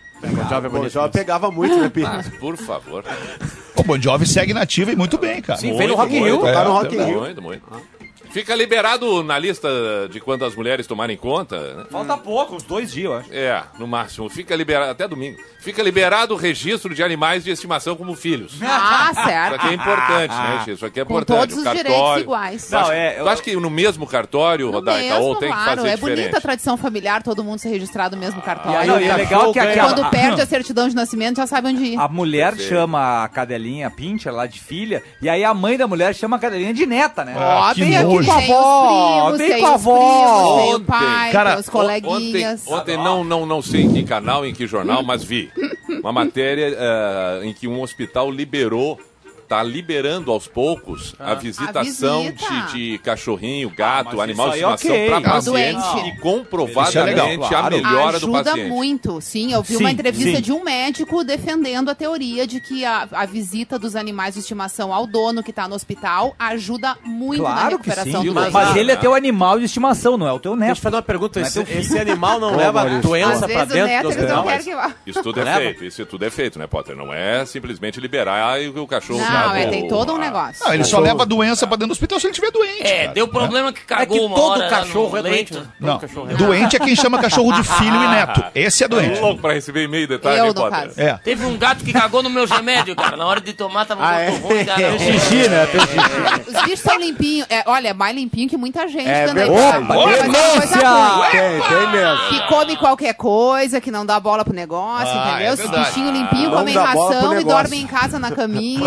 Bon Jovi pegava muito, né, Pi? por favor. O Bon Jovi segue nativa e muito bem, cara. Sim, veio no Rock in Rio. Tá no Rock in Rio. Muito. Fica liberado na lista de quando as mulheres tomarem conta, né? Falta pouco, uns 2 dias, eu acho. No máximo. Fica liberado, até domingo. Fica liberado o registro de animais de estimação como filhos. Ah, Isso certo. aqui é importante, né, Xê? Isso aqui é Com importante. todos os direitos iguais. Tu acha que no mesmo cartório, No Rodaica, mesmo, ou tem que claro. fazer É diferente? bonita a tradição familiar, todo mundo ser registrado no mesmo cartório. Não, e é legal que aquela... Quando perde a certidão de nascimento, já sabe onde ir. A mulher chama a cadelinha Pincher lá de filha, e aí a mãe da mulher chama a cadelinha de neta, né? Ó, que vem aqui nojo. tem os primos, Vem tem com a os avó. primos, tem o Ontem, pai, cara, tem os coleguinhas. Ontem não sei em que canal, em que jornal, mas vi uma matéria em que um hospital tá liberando aos poucos a visitação visita. de cachorrinho, gato, mas animal de isso aí estimação ok. para Tá pacientes doente. e comprovadamente Isso é legal, a melhora do Ajuda paciente. muito, sim. Eu vi Sim, uma entrevista sim. de um médico defendendo a teoria de que a visita dos animais de estimação ao dono que tá no hospital ajuda muito na Claro que recuperação sim, do mas- doente. mas ele é teu animal de estimação, não é o teu Deixa eu neto. te fazer uma pergunta. Não é teu Esse animal não leva Às doença pra vezes o dentro do neto eles não hospital? querem que vá. Isso tudo é Leva? feito, isso tudo é feito, né, Potter? Não é simplesmente liberar e o cachorro... Não, gato, tem todo um negócio. Não, ele só leva a doença pra dentro do hospital se ele estiver doente. cara. Deu problema que cagou É que uma todo hora lá cachorro no é doente, leito. né? Não, cachorro é doente é quem chama cachorro de filho e neto. Esse é doente. louco pra receber e-mail detalhe, Eu, hein, no Potter? caso. É. Teve um gato que cagou no meu remédio, cara. Na hora de tomar, tava muito ruim, cara. Xixi, né? Fez xixi. Os bichos são limpinhos. Olha, é mais limpinho que muita gente É também. verdade. Pode fazer uma coisa Denúncia! ruim. Tem mesmo. Que come qualquer coisa, que não dá bola pro negócio, Ah, entendeu? é Os verdade. bichinhos limpinhos Não comem dá bola pro ração e negócio. dormem em casa na caminha. O problema é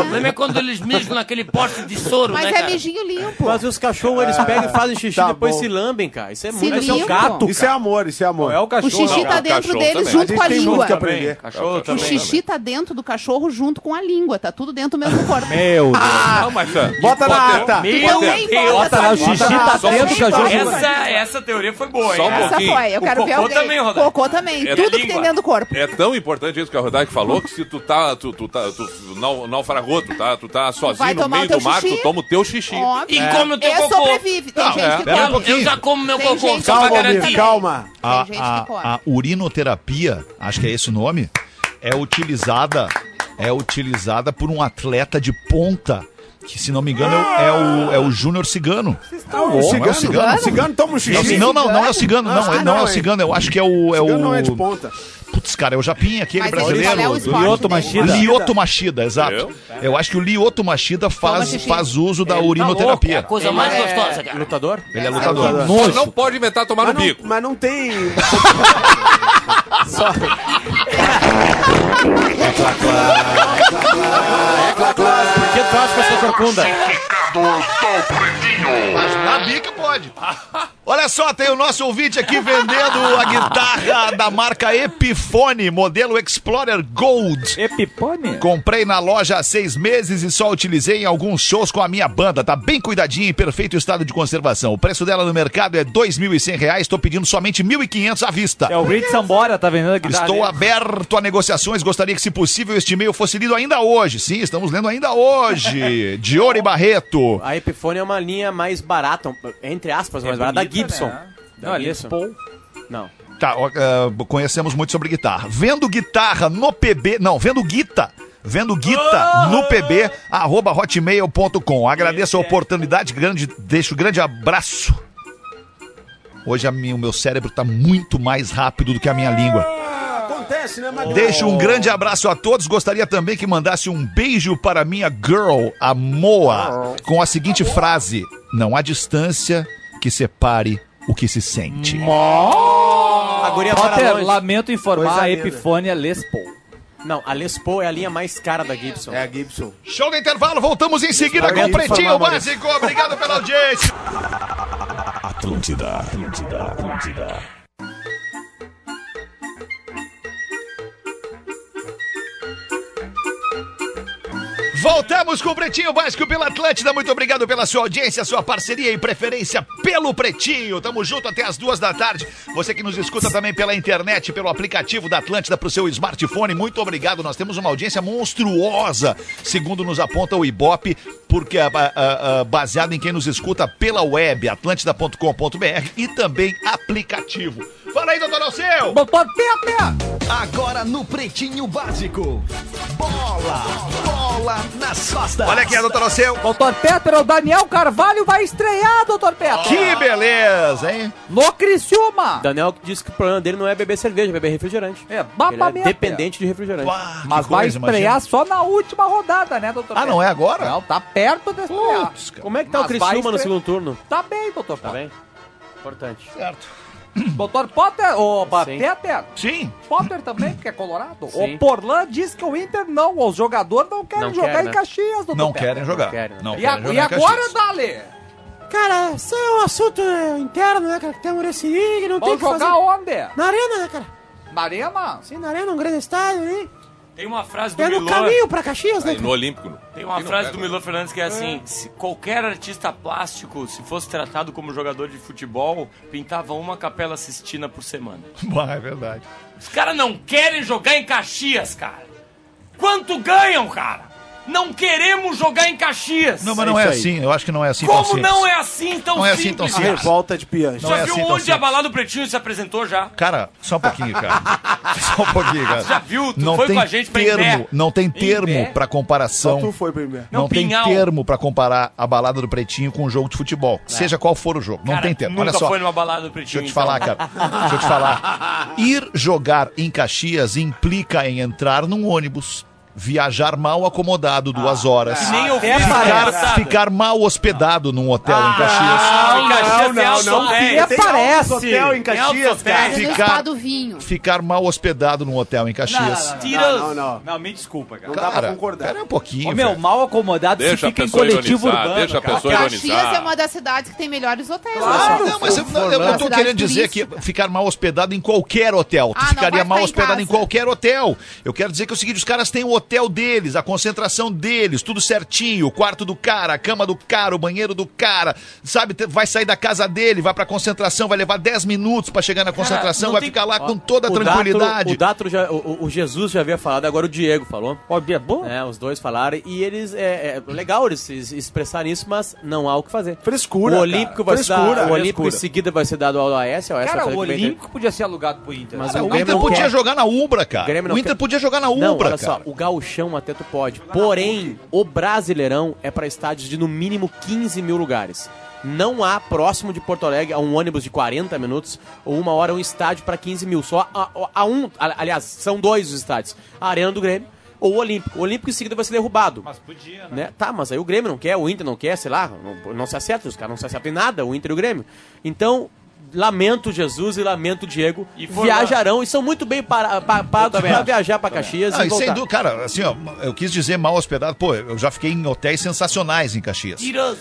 quando eles mijam naquele poste de soro, Mas né, é cara? mijinho limpo. Mas os cachorros, eles pegam e fazem xixi Tá e depois bom. se lambem, cara. Isso é Se muito... Isso é um limpa. gato. Isso é amor, isso é amor. É o O cachorro. xixi Não, tá o dentro cachorro deles também. junto A gente com a tem muito língua. que aprender. Cachorro O também. xixi tá dentro do cachorro junto com a língua. Tá tudo dentro do mesmo corpo. Meu Deus. Não, mas... Bota na ata. Meu Também Deus. bota Bota lá, o xixi tá Só um dentro do pouquinho. cachorro. Essa teoria foi boa, Só um hein? Essa pouquinho. foi. Eu O quero ver cocô alguém. também, Rodaica. Cocô também. É Tudo da que tem língua. dentro do corpo. É tão importante isso que a Rodaica falou que se tu naufragou, tu tá sozinho vai no tomar meio o teu do mar, xixi? tu toma o teu xixi. Óbvio. E come o teu E cocô. sobrevive. Tem Não, gente que pera um come. pouquinho. Eu já como meu Tem cocô, gente só pra Calma, garantir. Almir, calma. Tem gente que come. A urinoterapia, acho que é esse o nome, é utilizada por um atleta de ponta, que se não me engano é o Júnior Cigano. O cigano, cigano toma um xixi. Não é o Cigano, Acho que não é o hein? Cigano, eu acho que é o... Cigano não é de ponta. Putz, cara, é o Japim, aquele Mas brasileiro. qual é o esporte Lyoto dele? Machida. Lyoto Machida, exato. Eu acho que o Lyoto Machida Toma xixi. faz uso da É a urinoterapia. coisa mais gostosa, cara. Lutador? Ele é lutador. Só não pode inventar tomar no bico. Mas não tem... Por que tu acha que eu sou corcunda? Mas na bica pode. Olha só, tem o nosso ouvinte aqui vendendo a guitarra da marca Epiphone, modelo Explorer Gold. Epipone? Comprei na loja há 6 meses e só utilizei em alguns shows com a minha banda. Tá bem cuidadinha e em perfeito estado de conservação. O preço dela no mercado é R$ 2.100. Tô pedindo somente R$ 1.500 à vista. É o Rich Sambora, tá vendendo a guitarra. Estou aberto a negociações. Gostaria que, se possível, este e-mail fosse lido ainda hoje. Sim, estamos lendo ainda hoje. Diori Barreto. A Epiphone é uma linha mais barata, entre aspas, mais barata, da Gibson. Né? Da Não, é Les Gibson. Paul. Não. Tá, conhecemos muito sobre guitarra. Vendo guitarra no PB... Não, vendo guita no PB, @hotmail.com. Agradeço a oportunidade, deixo um grande abraço. Hoje o meu cérebro tá muito mais rápido do que a minha língua. Acontece, né, Magrão? Deixo um grande abraço a todos. Gostaria também que mandasse um beijo para minha girl, a Moa, com a seguinte frase: não há distância que separe o que se sente. A guria para Potter, longe. lamento informar, Coisa a linda. Epifone é Les Paul. Não, a Les Paul é a linha mais cara da Gibson. É a Gibson. Show do intervalo, voltamos em seguida com o Pretinho Básico. Obrigado pela audiência. Atlântida. Voltamos com o Pretinho Básico pela Atlântida. Muito obrigado pela sua audiência, sua parceria e preferência pelo Pretinho. Tamo junto até as 2h. Você que nos escuta também pela internet, pelo aplicativo da Atlântida pro seu smartphone, muito obrigado. Nós temos uma audiência monstruosa, segundo nos aponta o Ibope, porque baseado em quem nos escuta pela web, atlântida.com.br, e também aplicativo. Fala aí, doutor Alceu! Doutor Pepe! Agora no Pretinho Básico. Bola nas costas. Olha aqui, doutor Alceu. Doutor Peter, o Daniel Carvalho vai estrear, doutor Peter. Que beleza, hein? No Criciúma. Daniel disse que o problema dele não é beber cerveja, é beber refrigerante. É, Ele babamento. é dependente de refrigerante. Mas vai estrear só na última rodada, né, doutor Peter? não é agora? Não, tá perto de estrear. Putz, cara. Como é que tá o Mas vai Criciúma no estrear. segundo turno? Tá bem, doutor Tá Peter. bem? Importante. Certo. Doutor Potter, Sim. Peter, Sim. Potter também, porque é colorado. Sim. O Porlan diz que o Inter não, os jogadores não querem Não jogar quer, em né? Caxias, doutor Não Peter. querem jogar. querem, não Não E, querem jogar e em agora, Caxias. Dali? Cara, isso é um assunto interno, né, cara? Que temos nesse liga, não tem Vamos o que fazer. jogar onde? Na arena, né, cara? Na arena? Sim, na arena, um grande estádio ali. Tem uma frase do É no Milor. caminho pra Caxias, né? Aí no Olímpico. Tem uma frase do Milor Fernandes que é assim: se qualquer artista plástico, se fosse tratado como jogador de futebol, pintava uma Capela Sistina por semana. É verdade. Os caras não querem jogar em Caxias, cara. Quanto ganham, cara? Não queremos jogar em Caxias. Não, mas não é isso aí. assim. Eu acho que não é assim tão Como simples. não é assim tão Não é assim simples? tão A simples. revolta de Piange. Não Já é viu assim tão onde a simples. balada do Pretinho se apresentou já? Cara, só um pouquinho, cara. Só um pouquinho, cara. Já viu? Tu Não foi tem com a gente pra termo, Imbé. não tem termo Imbé? pra Só comparação. tu foi primeiro. Não Não, tem Pinhal. termo pra comparar a balada do Pretinho com um jogo de futebol. Seja qual for o jogo. Não Cara, tem termo. Nunca Olha só. foi numa balada do Deixa Pretinho. eu te falar, então. cara. Deixa eu te falar. Ir jogar em Caxias implica em entrar num ônibus, Viajar mal acomodado 2 horas. Nem eu Ficar mal hospedado num hotel em Caxias. Em Caxias tem altos hotéis. Tem Parece. hotel em Caxias, cara. No spa do vinho. Ficar mal hospedado num hotel em Caxias. Não, me desculpa, cara. Não dá pra concordar. Cara, um pouquinho. Ô, meu, velho. mal acomodado Deixa se fica a em pessoa coletivo ironizar, urbano, deixa a cara. pessoa Caxias ironizar. é uma das cidades que tem melhores hotéis. Claro, não, mas eu tô Cidade querendo dizer que turística. ficar mal hospedado em qualquer hotel. Tu Ah, não ficaria vai mal ficar em hospedado em casa. qualquer hotel. Eu quero dizer que é o seguinte, os caras têm o hotel deles, a concentração deles, tudo certinho, o quarto do cara, a cama do cara, o banheiro do cara, sabe? Vai sair da casa dele, vai pra concentração, vai levar 10 minutos pra chegar na concentração, não vai tem- ficar lá com toda a tranquilidade. O Jesus já havia falado, agora o Diego falou. Óbvio, é bom. Os dois falaram e eles é legal eles se expressarem isso, mas não há o que fazer. Frescura, O Olímpico cara. vai ser dado, o Olímpico em seguida vai ser dado ao Oeste, Cara, vai o fazer que vem Olímpico podia ser alugado pro Inter. Mas Cara, o o Grêmio Inter não podia quer. jogar na Umbra, cara. O Grêmio não O Inter quer. podia jogar na Não, Umbra, olha cara. só, o gauchão até tu pode. Porém, o Brasileirão é para estádios de no mínimo 15 mil lugares. Não há próximo de Porto Alegre, a um ônibus de 40 minutos ou 1 hora, um estádio para 15 mil. Só aliás, são 2 os estádios. A Arena do Grêmio ou o Olímpico. O Olímpico em seguida vai ser derrubado. Mas podia, Né? Tá, mas aí o Grêmio não quer, o Inter não quer, sei lá, não se acerta, os caras não se acertam em nada, o Inter e o Grêmio. Então, lamento Jesus e lamento Diego, viajarão e são muito bem pagos para viajar para Caxias Ah, e e sem voltar. dúvida, cara, assim, ó, eu quis dizer mal hospedado, pô, eu já fiquei em hotéis sensacionais em Caxias.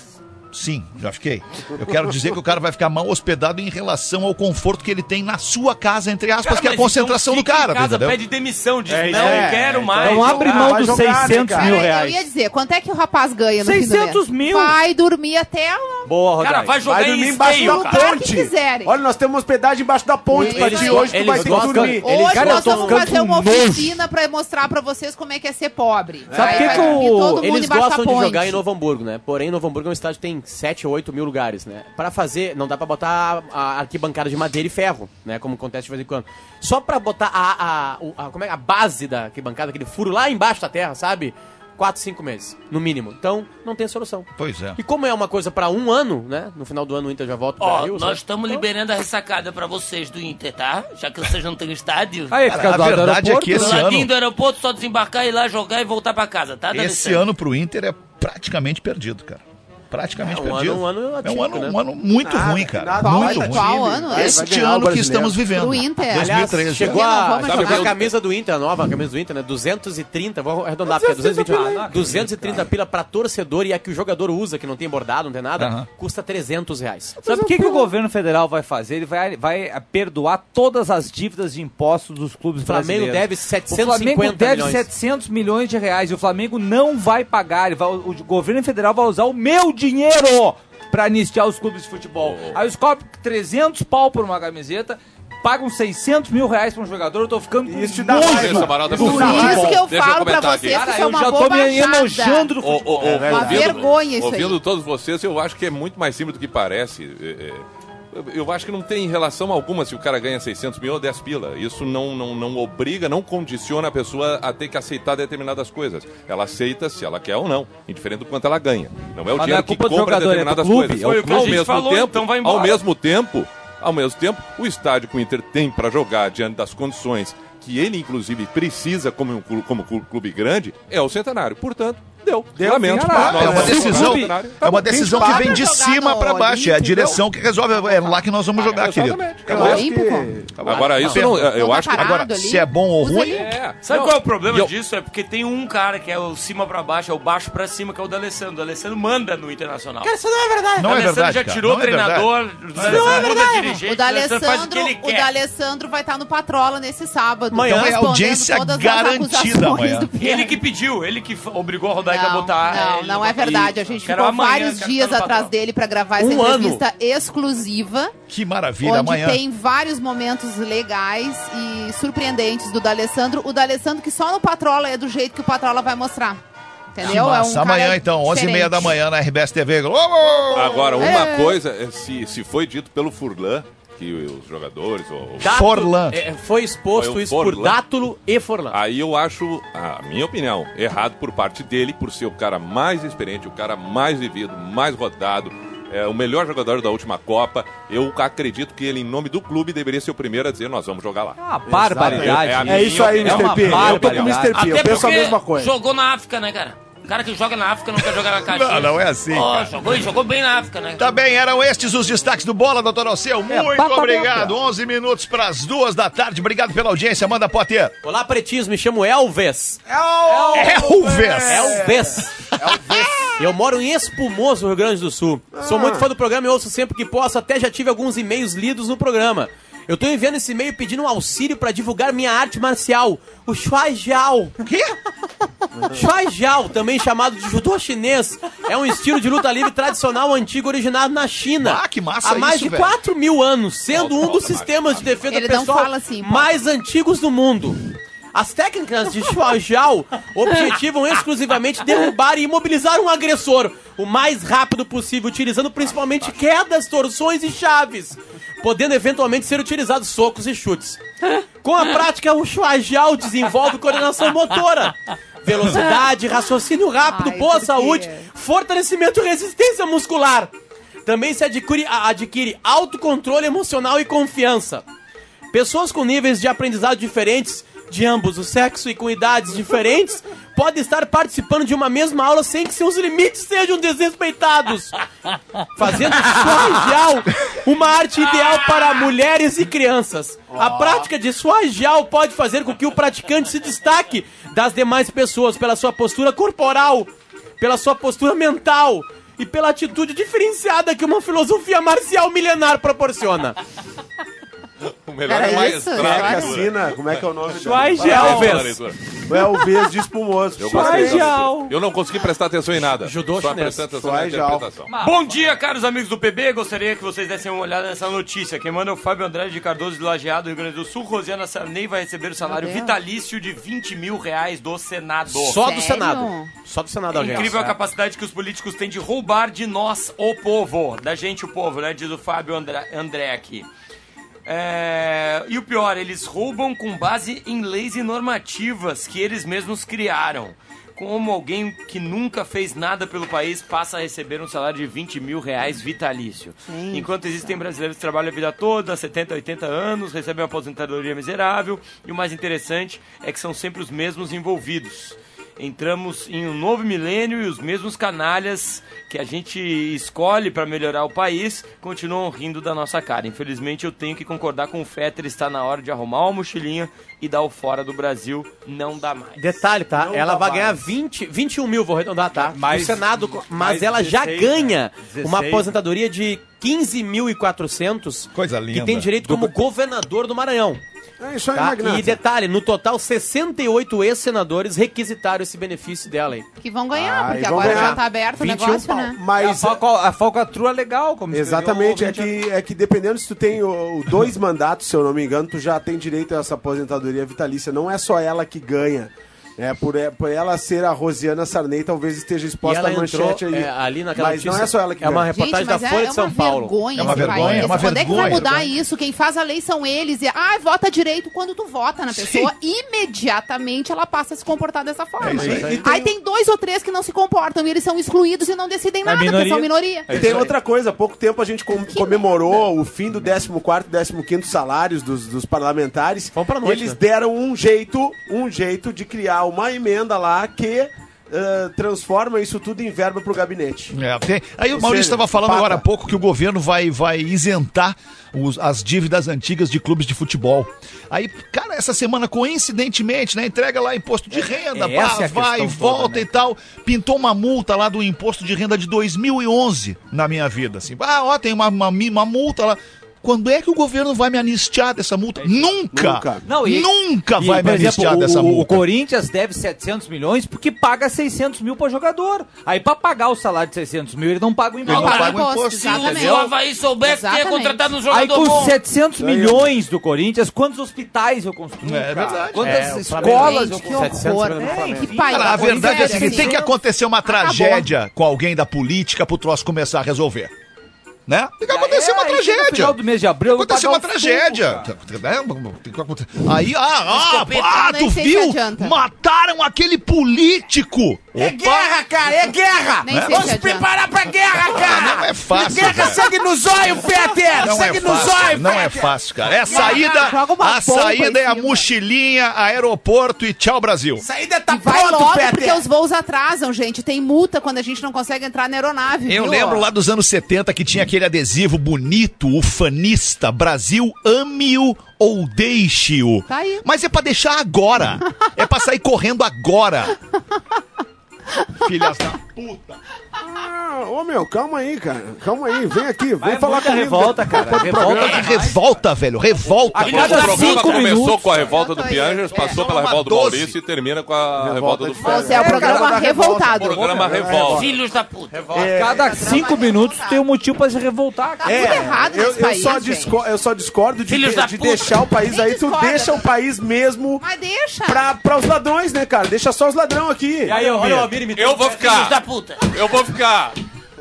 Sim, já fiquei. Eu quero dizer que o cara vai ficar mal hospedado em relação ao conforto que ele tem na sua casa, entre aspas, que é a concentração do cara, casa, entendeu? pede demissão, diz, É, não é. quero mais. Então abre mão vai dos jogar, 600 né, mil cara? Eu reais. ia dizer, quanto é que o rapaz ganha no fim do 600 mês? mil. Vai dormir até Boa, Rodaica. Cara, vai jogar Vai em dormir embaixo esteio, da cara. lugar ponte. que quiserem. Olha, nós temos hospedagem embaixo da ponte pra Eles ti. go- Hoje tu vai ter que gostam- dormir. Hoje Cara, eu nós tô vamos ficando fazer com uma nojo. oficina pra mostrar pra vocês como é que é ser pobre. Sabe Aí que vai que dormir o- todo mundo Eles embaixo da gostam de ponte. jogar em Novo Hamburgo, né? Porém, Novo Hamburgo é um estádio que tem 7 ou 8 mil lugares, né? Pra fazer, não dá pra botar a arquibancada de madeira e ferro, né? Como acontece de vez em quando. Só pra botar como é, a base da arquibancada, aquele furo lá embaixo da terra, sabe? 4, 5 meses, no mínimo. Então, não tem solução. Pois é. E como é uma coisa pra um ano, né? No final do ano o Inter já volta pro Ó, Brasil. nós sabe? estamos liberando a ressacada pra vocês do Inter, tá? Já que vocês não têm estádio. Aí, Cara, fica a do lado do verdade é aeroporto, que Do esse ladinho ano, do aeroporto, só desembarcar, ir lá jogar e voltar pra casa, tá? Dá esse licença. ano pro Inter é praticamente perdido, cara. Praticamente É um perdido. ano- um ano é um atípico, ano, né? um ano muito ruim, cara. nada, muito vai ruim. Qual ano? Vai Este ganhar o ano que brasileiro. estamos vivendo. Pro Inter. 2013. Chegou Não a, vamos sabe, jogar. a camisa do Inter, a nova camisa do Inter, né? 230, vou arredondar, porque é 220, 230 pila pra torcedor e a que o jogador usa, que não tem bordado, não tem nada, Aham. custa R$300. Sabe o que o governo federal vai fazer? Ele vai perdoar todas as dívidas de impostos dos clubes O Flamengo brasileiros. deve O Flamengo 750 deve milhões. 700 milhões de reais e o Flamengo não vai pagar. O governo federal vai usar o meu dinheiro pra anistiar os clubes de futebol. Aí os cobram 300 pau por uma camiseta, pagam 600 mil reais pra um jogador. Eu tô ficando com Isso te dá nojo. raiva. Deixa a Amaral dar do pro Por futebol. isso que eu Deixa eu falo pra comentar vocês aqui. que Cara, isso é eu uma já tô me bobajada. enojando do futebol. Uma vergonha isso aí. Ouvindo todos vocês, eu acho que é muito mais simples do que parece. Eu acho que não tem relação alguma se o cara ganha 600 mil ou 10 pila. Isso não obriga, não condiciona a pessoa a ter que aceitar determinadas coisas. Ela aceita se ela quer ou não, indiferente do quanto ela ganha. Não é o Mas não dinheiro é culpa que do compra jogador, é do determinadas clube. coisas. Foi o que a gente falou, então vai embora. Ao mesmo tempo, o estádio que o Inter tem para jogar diante das condições que ele, inclusive, precisa como clube grande, é o Centenário. Portanto, deu. Lamento. Caralho, É uma Nós decisão, Centenário. é uma decisão que vem de jogar cima no pra baixo. É a Olímpico, direção que resolve. É lá que nós vamos jogar, querido. Exatamente. Eu No acho Olímpico? que... Agora, isso não, eu Não acho tá que... parado Agora, ali. se é bom ou Usa ruim, ali. Sabe Não, qual é o problema eu- disso? É porque tem um cara que é o cima pra baixo, é o baixo pra cima, que é o D'Alessandro. O D'Alessandro manda no Internacional. Cara, isso não é verdade. não é D'Alessandro verdade, já cara. tirou o Não é verdade. treinador, o D'Alessandro muda dirigente, O D'Alessandro, faz o que ele o quer. D'Alessandro vai estar no Patrola nesse sábado. Amanhã. Então é respondendo audiência todas as garantida acusações amanhã. do Pierre. Ele que pediu, ele que obrigou a Rodaica a Não, botar. não, ele não no é papel. verdade. A gente Quero ficou amanhã, vários quero dias estar no atrás Patrola. dele pra gravar essa Um ano. entrevista exclusiva, que maravilha. onde Amanhã. tem vários momentos legais e surpreendentes do D'Alessandro. O D'Alessandro que só no Patrola é do jeito que o Patrola vai mostrar. Que Entendeu? massa. É um cara Amanhã, então, 11h30 diferente. da manhã na RBS TV. Agora, uma coisa, se foi dito pelo Furlan, que os jogadores... Forlan. Foi exposto Foi o isso por Forlan. Dátulo e Forlan. Aí eu acho, a minha opinião, errado por parte dele, por ser o cara mais experiente, o cara mais vivido, mais rodado, é o melhor jogador da última Copa. Eu acredito que ele, em nome do clube, deveria ser o primeiro a dizer, nós vamos jogar lá. Ah, barbaridade. É isso aí, É uma Mr. P. Eu tô com o Mr. P. Eu Até penso a porque mesma coisa. jogou na África, né, cara? O cara que joga na África não quer jogar na Caixa. Não é assim, cara. Jogou bem na África, né? Tá bem, eram estes os destaques do Bola, doutor Alceu. Muito bata obrigado. boca. 11 minutos para as 2 da tarde. Obrigado pela audiência. Manda, Potter. Olá, pretinhos, me chamo Elvis. Elvis. Eu moro em Espumoso, Rio Grande do Sul. Sou muito fã do programa e ouço sempre que posso, até já tive alguns e-mails lidos no programa. Eu tô enviando esse e-mail pedindo um auxílio pra divulgar minha arte marcial, o Shuai Jiao. O quê? Shuai Jiao, também chamado de judô chinês, é um estilo de luta livre tradicional antigo originado na China. Ah, que massa há mais isso, de velho. 4.000 anos, sendo um dos sistemas de defesa Ele não pessoal fala assim, pô. mais antigos do mundo. As técnicas de Shuai Jiao objetivam exclusivamente derrubar e imobilizar um agressor o mais rápido possível, utilizando principalmente quedas, torções e chaves, podendo eventualmente ser utilizados socos e chutes. Com a prática, o Shuai Jiao desenvolve coordenação motora, velocidade, raciocínio rápido, Ai, boa por quê? saúde, fortalecimento e resistência muscular. Também se adquire autocontrole emocional e confiança. Pessoas com níveis de aprendizado diferentes, de ambos o sexo e com idades diferentes, podem estar participando de uma mesma aula sem que seus limites sejam desrespeitados, fazendo Shuai Jiao uma arte ideal para mulheres e crianças. A prática de Shuai Jiao pode fazer com que o praticante se destaque das demais pessoas pela sua postura corporal, pela sua postura mental e pela atitude diferenciada que uma filosofia marcial milenar proporciona. O melhor Era é mais isso? Quem é que assina? Como é que é o nome? Shuai dela? Jiao. O Elvis de Espumoso. Eu Shuai gostei. Jiao. Eu não consegui prestar atenção em nada. Judô Só chinês. prestando atenção na Shuai Jiao. interpretação. Bom dia, caros amigos do PB. Gostaria que vocês dessem uma olhada nessa notícia. Quem manda é o Fábio Andrade de Cardoso de Lajeado, Rio Grande do Sul. Rosiana Sarney vai receber o salário Meu Deus. vitalício de R$20 mil do Senado. Só do Sério? Senado. Só do Senado, É alguém. incrível a capacidade que os políticos têm de roubar de nós, o povo. Da gente, o povo, né? Diz o Fábio André aqui. E o pior, eles roubam com base em leis e normativas que eles mesmos criaram. Como alguém que nunca fez nada pelo país passa a receber um salário de R$20 mil vitalício. Enquanto existem brasileiros que trabalham a vida toda, 70, 80 anos, recebem uma aposentadoria miserável. E o mais interessante é que são sempre os mesmos envolvidos. Entramos em um novo milênio e os mesmos canalhas que a gente escolhe para melhorar o país continuam rindo da nossa cara. Infelizmente eu tenho que concordar com o Fetter, está na hora de arrumar uma mochilinha e dar o fora do Brasil, não dá mais. Detalhe, tá? Não Ela dá vai ganhar mais. 21 mil, vou arredondar, tá? Mais- no Senado, mas mais ela já 16, ganha né? 16. uma aposentadoria de 15.400, Coisa linda. que tem direito como governador do Maranhão. É isso aí, Tá? Magnata. E detalhe, no total, 68 ex-senadores requisitaram esse benefício dela aí. Que vão ganhar, porque vão agora ganhar já tá aberto o 21 negócio, pau. né? Mas, A falcatrua é legal, como exatamente, escreveu o é que dependendo se tu tem dois mandatos, se eu não me engano, tu já tem direito a essa aposentadoria vitalícia. Não é só ela que ganha. Por ela ser a Rosiana Sarney, talvez esteja E exposta ela à manchete entrou aí. ali naquela Mas notícia. não é só ela que É uma ganha. reportagem da Folha de São Paulo. Vergonha É uma esse vergonha, país. é uma Quando é que vai vergonha. mudar isso? Quem faz a lei são eles. E, vota direito. Quando tu vota na pessoa, imediatamente ela passa a se comportar dessa forma. É isso aí. Aí tem 2 ou 3 que não se comportam e eles são excluídos e não decidem nada, porque são minoria. E tem outra coisa, há pouco tempo a gente comemorou o fim do 14º e 15º salários dos parlamentares. Vamos pra noite, Eles né? deram um jeito de criar uma emenda lá que transforma isso tudo em verba pro gabinete. Aí o Ou Maurício seja, estava falando pata. agora há pouco que o governo vai isentar as dívidas antigas de clubes de futebol. Aí, cara, essa semana, coincidentemente, né, entrega lá imposto de renda, essa é a vai, questão volta toda, né? e tal. Pintou uma multa lá do imposto de renda de 2011 na minha vida. Assim, tem uma multa lá. Quando é que o governo vai me anistiar dessa multa? Nunca! Não, Nunca vai por me exemplo, anistiar dessa o multa. Corinthians deve 700 milhões porque paga 600 mil pra jogador. Aí pra pagar o salário de 600 mil, ele não paga o Ele imposto. não paga paga o imposto, imposto. Se o exatamente. Havaí soubesse que ia Exatamente. contratar um Aí jogador com bom. 700 milhões do Corinthians, quantos hospitais eu construo? É cara? verdade. Quantas o escolas eu Gente, que construo? horror. 700 milhões no Flamengo. Que país. Cara, a verdade é sério, assim, tem que acontecer uma tragédia com alguém da política pro troço começar a resolver. Né? Tem que acontecer uma aí, no tragédia. final do mês de abril, eu vou Aconteceu pagar uma os tragédia. fundo, Tem que acontecer. Aí, Escopeta, tu nem sei se viu? adianta. Mataram aquele político É guerra, cara, é guerra! Nem sei Vamos se se adianta. preparar pra guerra, cara! Não é fácil, Guerra, cara. segue no zóio, Peter! Não Segue é no fácil, zóio, não é Peter! fácil, cara. É a saída, Joga uma a bomba saída em é a cima. mochilinha, aeroporto e tchau, Brasil. Saída tá E vai pronto, logo, Peter! porque os voos atrasam, gente. Tem multa quando a gente não consegue entrar na aeronave, Eu viu? lembro lá dos anos 70 que tinha aquele adesivo bonito, ufanista, Brasil, ame-o ou deixe-o. Tá aí. Mas é pra deixar agora. É pra sair correndo agora. Filhas da puta. Ô, meu, calma aí, cara. Calma aí, vem aqui, Vai vem falar muita comigo. revolta, cara. depois do Revolta programa. É revolta, velho, revolta. A cada O programa 5 começou minutos. com a revolta do Eu tô Piangers, aí. passou pela Uma revolta do 12. Maurício e termina com a revolta do de Fred. Você é o cara, programa da revoltado. Programa revolta. Filhos da puta. A cada 5 minutos tem um motivo pra se revoltar, cara. Tudo errado nesse país, gente. Eu só discordo de, Filhos da de puta. deixar o país Nem aí. Tu discorda, deixa o né? país mesmo Mas deixa. pra os ladrões, né, cara? Deixa só os ladrão aqui. E aí, olha o Almir imitando. Eu vou Filhos da ficar. puta. Eu vou ficar.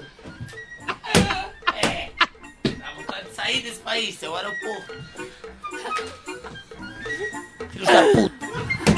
Dá vontade de sair desse país, seu aeroporto. Filhos da puta.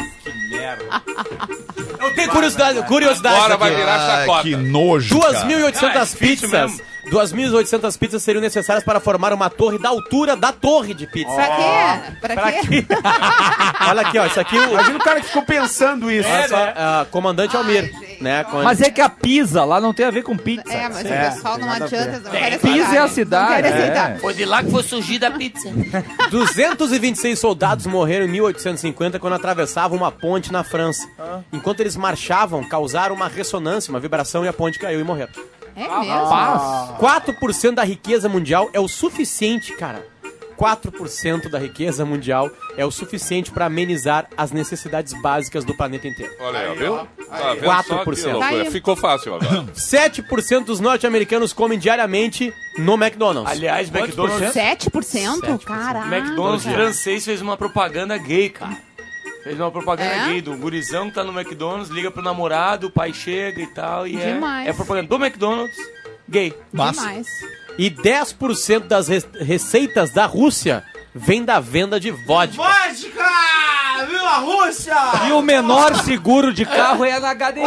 Eu tenho curiosidade Agora vai aqui. virar chacota. que nojo, cara. 2.800 pizzas. 2.800 pizzas seriam necessárias para formar uma torre da altura da torre de pizza. Pra quê? Pra quê? Olha aqui, ó. Isso aqui o Imagina o cara que ficou pensando isso. comandante Almir. Ai, Né, Mas é que a pizza lá não tem a ver com pizza. É, mas É, o pessoal não nada a adianta. ver. Não quer Pisa é a aceitar. cidade, Não quer é. aceitar. Foi de lá que foi surgida a pizza. 226 soldados morreram em 1850 quando atravessavam uma ponte na França. Enquanto eles marchavam, causaram uma ressonância, uma vibração e a ponte caiu e morreram. É mesmo? 4% da riqueza mundial é o suficiente, cara. 4% da riqueza mundial é o suficiente para amenizar as necessidades básicas do planeta inteiro. Olha aí, ó, viu? Tá vendo 4%. só que loucura? Tá aí. Ficou fácil agora. 7% dos norte-americanos comem diariamente no McDonald's. Aliás, McDonald's, 7%? Caraca. McDonald's francês fez uma propaganda gay, cara. Fez uma propaganda É? gay do gurizão que tá no McDonald's, liga pro namorado, o pai chega e tal. E Demais. é propaganda do McDonald's gay. Demais. E 10% das receitas da Rússia vem da venda de vodka. Vodka! Viu a Rússia? E o menor seguro de carro é na HDI.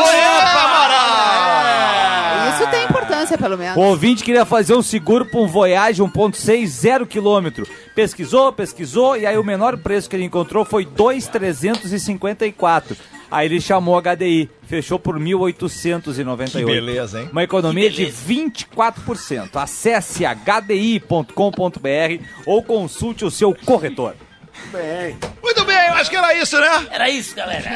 Isso tem importância, pelo menos. O ouvinte queria fazer um seguro para um Voyage 1.6 0 km. Pesquisou e aí o menor preço que ele encontrou foi 2.354. Aí ele chamou a HDI, fechou por 1.898. Que beleza, hein? Uma economia de 24%. Acesse hdi.com.br ou consulte o seu corretor. Bem. Muito bem, eu acho que era isso, né? Era isso, galera.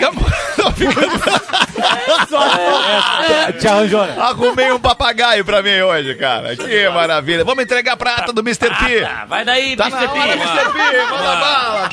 Te arranjou, né? Arrumei um papagaio pra mim hoje, cara. Que maravilha. Vamos entregar a prata do Mr. P. Tá, vai daí, Tá na Mr. hora, P. Mr. P. Manda bala.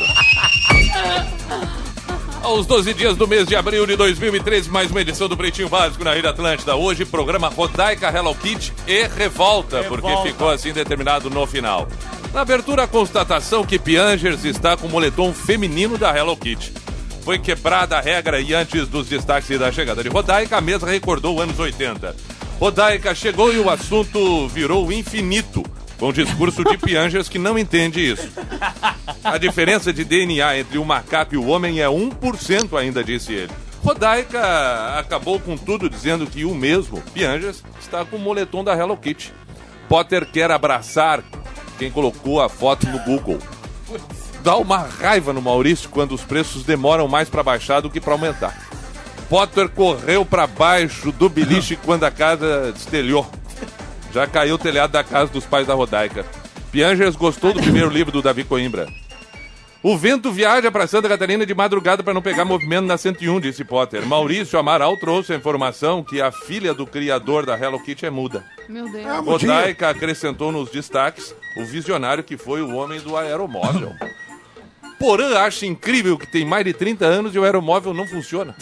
Aos 12 dias do mês de abril de 2013, mais uma edição do Pretinho Básico na Rede Atlântida. Hoje, programa Rodaica, Hello Kitty e Revolta, porque ficou assim determinado no final. Na abertura, a constatação que Piangers está com o moletom feminino da Hello Kitty. Foi quebrada a regra e antes dos destaques e da chegada de Rodaica, a mesa recordou anos 80. Rodaica chegou e o assunto virou infinito, com o discurso de Piangers que não entende isso. A diferença de DNA entre o macaco e o homem é 1% ainda, disse ele. Rodaica acabou com tudo dizendo que o mesmo, Piangers, está com o moletom da Hello Kitty. Potter quer abraçar quem colocou a foto no Google. Dá uma raiva no Maurício quando os preços demoram mais para baixar do que para aumentar. Potter correu para baixo do beliche quando a casa destelhou. Já caiu o telhado da casa dos pais da Rodaica. Piangers gostou do primeiro livro do Davi Coimbra. O vento viaja para Santa Catarina de madrugada para não pegar movimento na 101, disse Potter. Maurício Amaral trouxe a informação que a filha do criador da Hello Kitty é muda. Meu Deus. Rodaica acrescentou nos destaques o visionário que foi o homem do aeromóvel. Porã acha incrível que tem mais de 30 anos e o aeromóvel não funciona.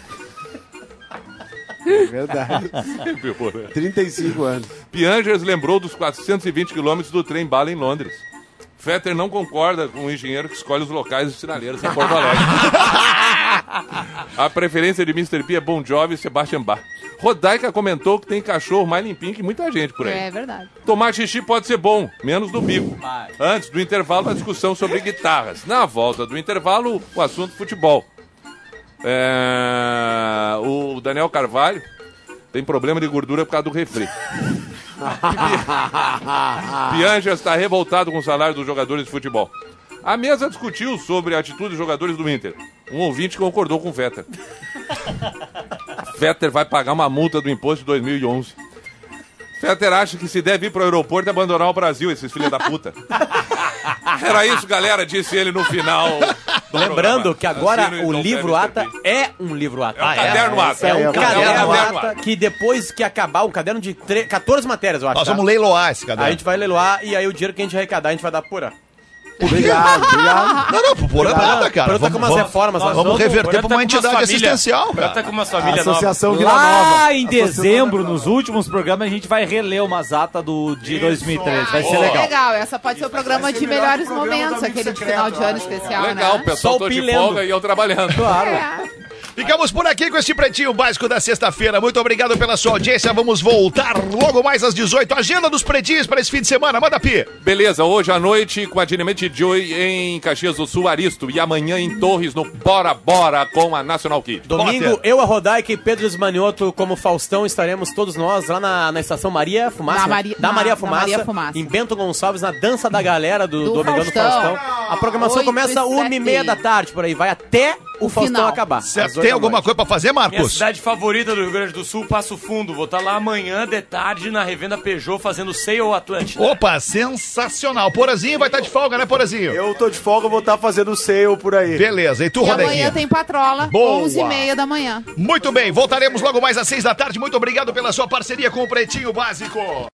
É verdade. 35 anos. Piangers lembrou dos 420 quilômetros do trem-bala em Londres. Fetter não concorda com o engenheiro que escolhe os locais de sinaleiros em Porto Alegre. A preferência de Mr. P é Bon Jovi e Sebastian Bach. Rodaica comentou que tem cachorro mais limpinho que muita gente por aí. É verdade. Tomar xixi pode ser bom, menos do bico. Antes do intervalo, a discussão sobre guitarras. Na volta do intervalo, o assunto futebol. O Daniel Carvalho tem problema de gordura por causa do refri. Pianja está revoltado com o salário dos jogadores de futebol. A mesa discutiu sobre a atitude dos jogadores do Inter. Um ouvinte concordou com o Vetter. Vetter vai pagar uma multa do imposto de 2011. Vetter acha que se deve ir pro aeroporto e abandonar o Brasil, esses filhos da puta. Era isso, galera, disse ele no final. Lembrando que agora o livro ata é um livro ata. É um caderno ata. É um caderno ata que depois que acabar, um caderno de 14 matérias, eu acho. Nós vamos leiloar esse A caderno. gente vai leiloar e aí o dinheiro que a gente arrecadar, a gente vai dar por ano. Obrigado. Não, por nada, cara. Porã tá com umas reformas lá. Vamos reverter Porã pra tá uma com entidade umas família. assistencial, Porã cara. tá com uma família Associação Vila Lá Nova. em dezembro, nos últimos programas, a gente vai reler umas atas de 2013. Vai ser legal. Legal, essa pode ser o programa de melhores momentos, aquele de final de ano especial, Legal, o né? pessoal Só tô de pilhando. folga e eu trabalhando. Claro. Ficamos por aqui com esse Pretinho Básico da sexta-feira. Muito obrigado pela sua audiência. Vamos voltar logo mais às 18. Agenda dos pretinhos para esse fim de semana. Manda, Pi. Beleza, hoje à noite com a Dinamite Joy em Caxias do Sul, Aristo. E amanhã em Torres, no Bora Bora com a National Kid. Domingo, Potter. eu, a Rodaica e Pedro Esmanioto como Faustão, estaremos todos nós lá na estação Maria Fumaça. Da né? Maria- da na- Maria da Fumaça, Maria Fumaça. em Bento Gonçalves, na Dança da Galera do Domingão do Faustão. Faustão. A programação 8 começa e 1h30 da tarde, por aí, vai até o Faustão final. acabar. às Certo. 8 Tem da alguma noite. coisa pra fazer, Minha Marcos? cidade favorita do Rio Grande do Sul, Passo Fundo. Vou estar lá amanhã de tarde na revenda Peugeot fazendo Sale Atlântida. Opa, sensacional. Porazinho vai estar de folga, né, Porazinho? Eu tô de folga, vou estar fazendo sale por aí. Beleza. E tu, E amanhã Rodequinha? tem Patrola, Boa. 11h30 da manhã. Muito bem. Voltaremos logo mais às 6 da tarde. Muito obrigado pela sua parceria com o Pretinho Básico.